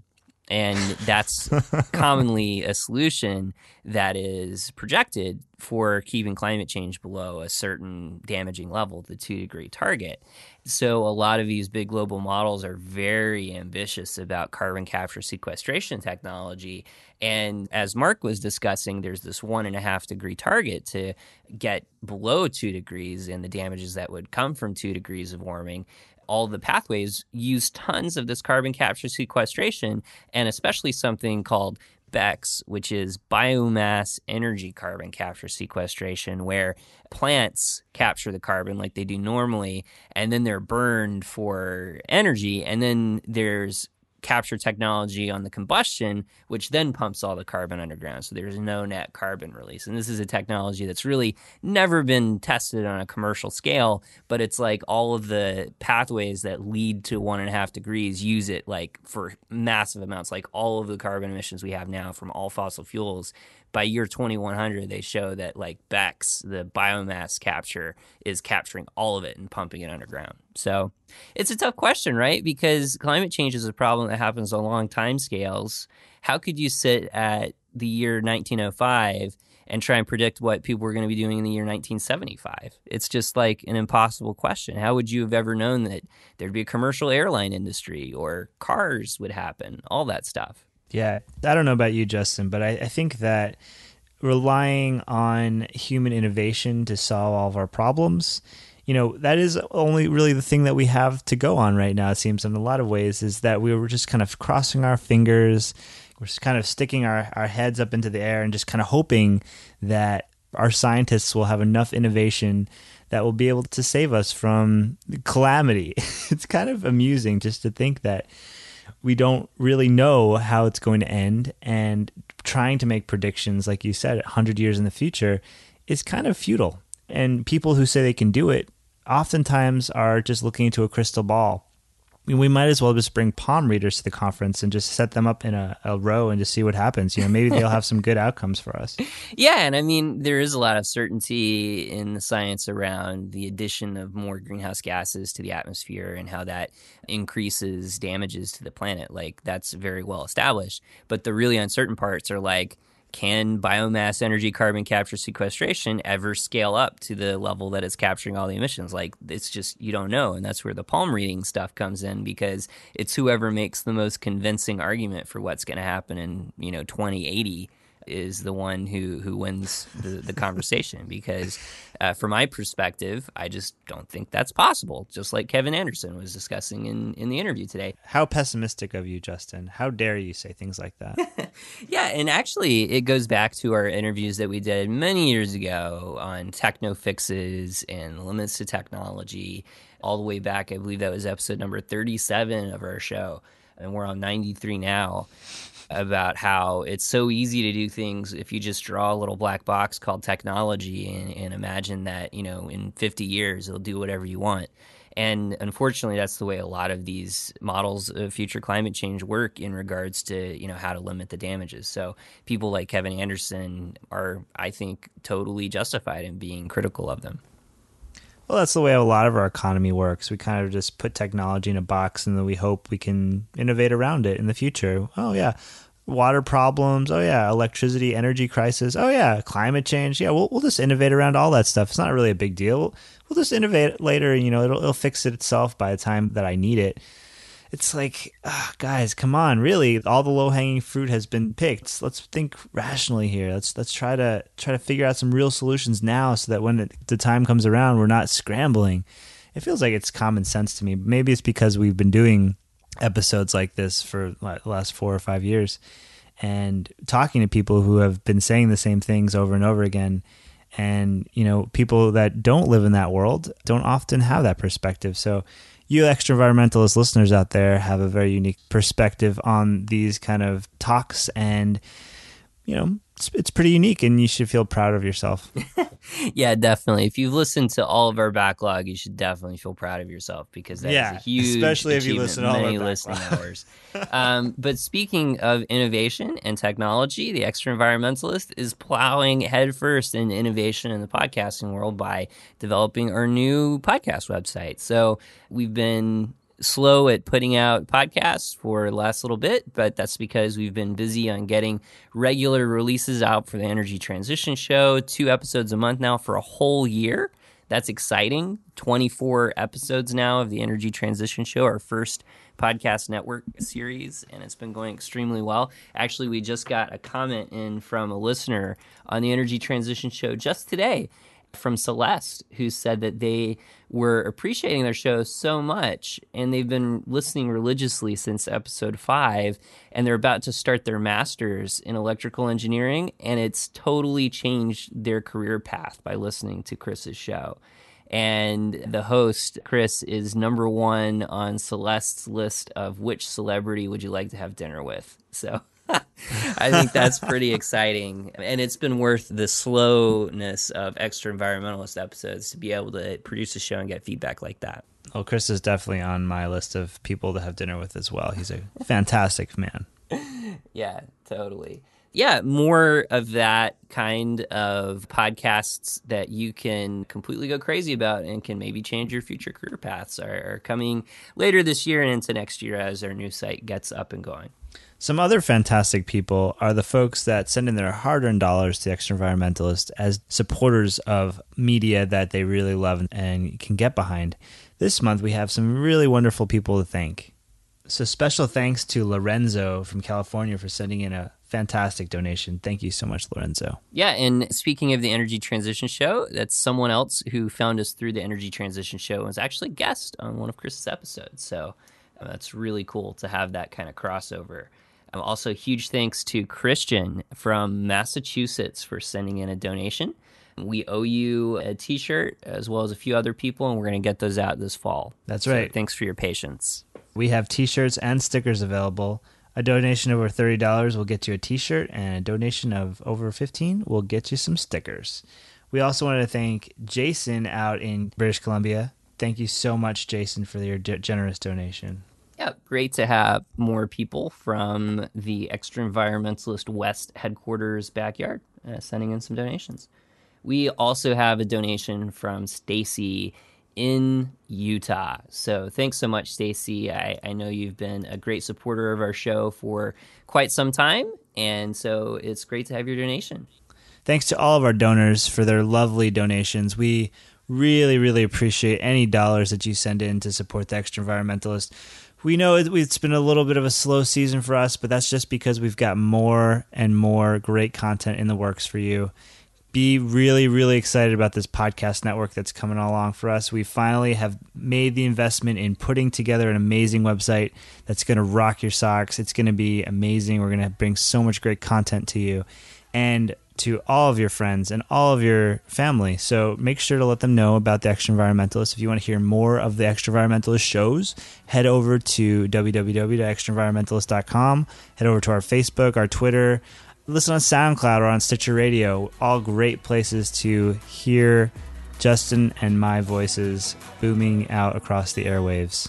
S3: And that's commonly a solution that is projected for keeping climate change below a certain damaging level, the 2-degree target. So a lot of these big global models are very ambitious about carbon capture sequestration technology. And as Mark was discussing, there's this 1.5-degree target to get below 2 degrees and the damages that would come from 2 degrees of warming. All the pathways use tons of this carbon capture sequestration, and especially something called BECCS, which is biomass energy carbon capture sequestration, where plants capture the carbon like they do normally, and then they're burned for energy, and then there's capture technology on the combustion, which then pumps all the carbon underground. So there's no net carbon release. And this is a technology that's really never been tested on a commercial scale, but it's like all of the pathways that lead to 1.5 degrees use it like for massive amounts, like all of the carbon emissions we have now from all fossil fuels. By year 2100, they show that like BECCS, the biomass capture, is capturing all of it and pumping it underground. So it's a tough question, right? Because climate change is a problem that happens on long time scales. How could you sit at the year 1905 and try and predict what people were going to be doing in the year 1975? It's just like an impossible question. How would you have ever known that there'd be a commercial airline industry or cars would happen, all that stuff?
S1: Yeah, I don't know about you, Justin, but I think that relying on human innovation to solve all of our problems, that is only really the thing that we have to go on right now, it seems, in a lot of ways, is that we were just kind of crossing our fingers. We're just kind of sticking our heads up into the air and just kind of hoping that our scientists will have enough innovation that will be able to save us from calamity. It's kind of amusing just to think that we don't really know how it's going to end, and trying to make predictions, like you said, 100 years in the future is kind of futile. And people who say they can do it oftentimes are just looking into a crystal ball. I mean, we might as well just bring palm readers to the conference and just set them up in a row and just see what happens. Maybe they'll have some good outcomes for us.
S3: Yeah, and I mean, there is a lot of certainty in the science around the addition of more greenhouse gases to the atmosphere and how that increases damages to the planet. Like, that's very well established. But the really uncertain parts are like, can biomass energy carbon capture sequestration ever scale up to the level that it's capturing all the emissions? Like, it's just, you don't know. And that's where the palm reading stuff comes in, because it's whoever makes the most convincing argument for what's going to happen in, 2080 is the one who wins the conversation. Because from my perspective, I just don't think that's possible, just like Kevin Anderson was discussing in the interview today.
S1: How pessimistic of you, Justin. How dare you say things like that?
S3: Yeah, and actually it goes back to our interviews that we did many years ago on techno fixes and limits to technology, all the way back. I believe that was episode number 37 of our show, and we're on 93 now. About how it's so easy to do things if you just draw a little black box called technology and imagine that, in 50 years it'll do whatever you want. And unfortunately, that's the way a lot of these models of future climate change work in regards to, how to limit the damages. So people like Kevin Anderson are, I think, totally justified in being critical of them.
S1: Well, that's the way a lot of our economy works. We kind of just put technology in a box and then we hope we can innovate around it in the future. Oh, yeah. Water problems. Oh, yeah. Electricity, energy crisis. Oh, yeah. Climate change. Yeah, we'll just innovate around all that stuff. It's not really a big deal. We'll just innovate later. It'll fix it itself by the time that I need it. It's like, guys, come on, really, all the low-hanging fruit has been picked. Let's think rationally here. Let's try to figure out some real solutions now, so that when the time comes around, we're not scrambling. It feels like it's common sense to me. Maybe it's because we've been doing episodes like this for the last 4 or 5 years, and talking to people who have been saying the same things over and over again. And, people that don't live in that world don't often have that perspective. So you extra environmentalist listeners out there have a very unique perspective on these kind of talks, and it's pretty unique, and you should feel proud of yourself.
S3: Yeah, definitely. If you've listened to all of our backlog, you should definitely feel proud of yourself, because that is a huge
S1: especially if you listen to all
S3: many
S1: our
S3: listening hours. But speaking of innovation and technology, the Extra Environmentalist is plowing headfirst into innovation in the podcasting world by developing our new podcast website. So we've been slow at putting out podcasts for the last little bit, but that's because we've been busy on getting regular releases out for the Energy Transition Show, 2 episodes a month now for a whole year. That's exciting. 24 episodes now of the Energy Transition Show, our first podcast network series, and it's been going extremely well. Actually, we just got a comment in from a listener on the Energy Transition Show just today from Celeste, who said that they were appreciating their show so much, and they've been listening religiously since episode 5, and they're about to start their master's in electrical engineering, and it's totally changed their career path by listening to Chris's show. And the host, Chris, is number 1 on Celeste's list of which celebrity would you like to have dinner with. So I think that's pretty exciting. And it's been worth the slowness of Extra Environmentalist episodes to be able to produce a show and get feedback like that.
S1: Well, Chris is definitely on my list of people to have dinner with as well. He's a fantastic man.
S3: Yeah, totally. Yeah, more of that kind of podcasts that you can completely go crazy about and can maybe change your future career paths are coming later this year and into next year as our new site gets up and going.
S1: Some other fantastic people are the folks that send in their hard-earned dollars to Extra Environmentalist as supporters of media that they really love and can get behind. This month, we have some really wonderful people to thank. So special thanks to Lorenzo from California for sending in a fantastic donation. Thank you so much, Lorenzo.
S3: Yeah, and speaking of the Energy Transition Show, that's someone else who found us through the Energy Transition Show and was actually a guest on one of Chris's episodes. So that's really cool to have that kind of crossover. Also, huge thanks to Christian from Massachusetts for sending in a donation. We owe you a T-shirt as well as a few other people, and we're going to get those out this fall.
S1: That's right.
S3: So thanks for your patience.
S1: We have T-shirts and stickers available. A donation over $30 will get you a T-shirt, and a donation of over $15 will get you some stickers. We also wanted to thank Jason out in British Columbia. Thank you so much, Jason, for your generous donation.
S3: Yeah, great to have more people from the Extra Environmentalist West headquarters backyard sending in some donations. We also have a donation from Stacy in Utah. So thanks so much, Stacy. I know you've been a great supporter of our show for quite some time, and so it's great to have your donation.
S1: Thanks to all of our donors for their lovely donations. We really, really appreciate any dollars that you send in to support the Extra Environmentalist. We know it's been a little bit of a slow season for us, but that's just because we've got more and more great content in the works for you. Be really, really excited about this podcast network that's coming along for us. We finally have made the investment in putting together an amazing website that's going to rock your socks. It's going to be amazing. We're going to bring so much great content to you and to all of your friends and all of your family. So make sure to let them know about the Extra Environmentalist. If you want to hear more of the Extra Environmentalist shows, head over to www.extraenvironmentalist.com. Head over to our Facebook, our Twitter. Listen on SoundCloud or on Stitcher Radio. All great places to hear Justin and my voices booming out across the airwaves.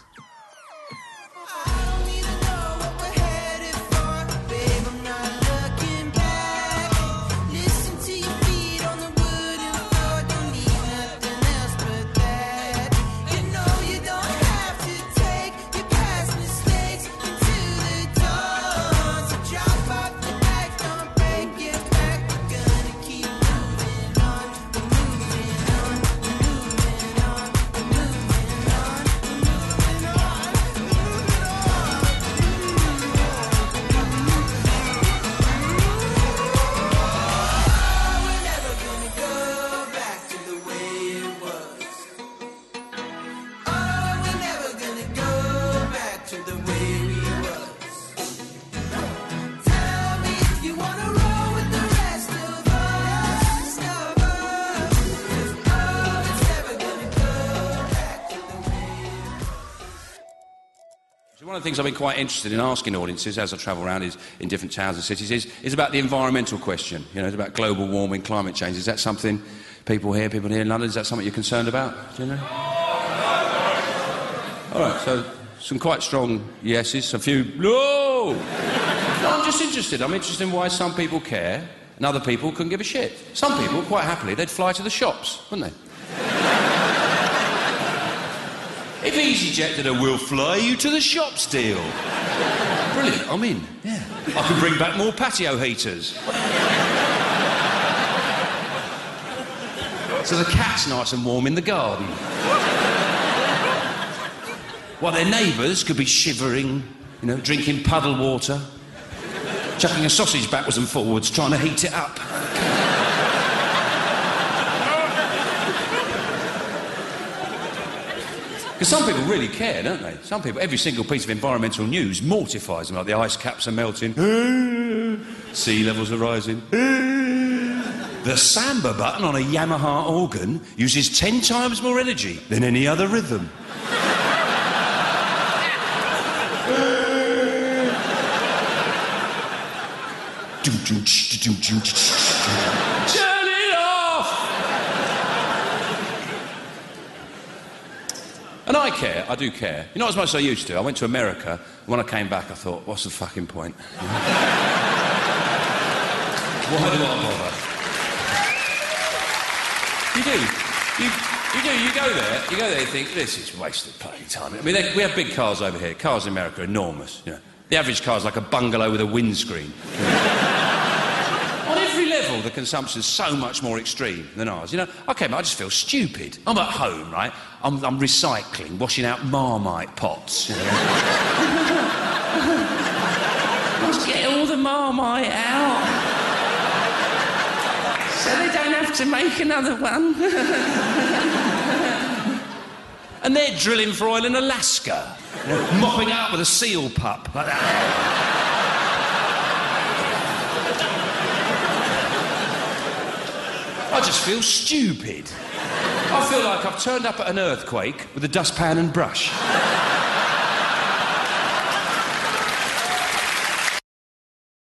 S16: One of the things I've been quite interested in asking audiences as I travel around in different towns and cities is about the environmental question. You know, it's about global warming, climate change. Is that something people here in London, is that something you're concerned about? Do you know? All right, so some quite strong yeses, a few no. No, I'm just interested. I'm interested in why some people care and other people couldn't give a shit. Some people, quite happily, they'd fly to the shops, wouldn't they? If EasyJet did a we'll fly you to the shops deal. Brilliant, I'm in. Yeah. I can bring back more patio heaters. So the cat's nice and warm in the garden. While their neighbours could be shivering, you know, drinking puddle water, chucking a sausage backwards and forwards, trying to heat it up. Because some people really care, don't they? Some people, every single piece of environmental news mortifies them, like the ice caps are melting, sea levels are rising. The samba button on a Yamaha organ uses 10 times more energy than any other rhythm. Turn it off! And I care, I do care. You know, as much as I used to. I went to America, and when I came back, I thought, what's the fucking point? Why do I bother? You do. You go there, you think, this is wasted bloody time. I mean, we have big cars over here. Cars in America are enormous, you know. The average car's like a bungalow with a windscreen. On every level, the consumption's so much more extreme than ours. You know, okay, but I just feel stupid. I'm at home, right? I'm recycling, washing out Marmite pots, you know. Just get all the Marmite out. So they don't have to make another one. And they're drilling for oil in Alaska. You know, mopping it up with a seal pup, like that. I just feel stupid. I feel like I've turned up at an earthquake with a dustpan and brush.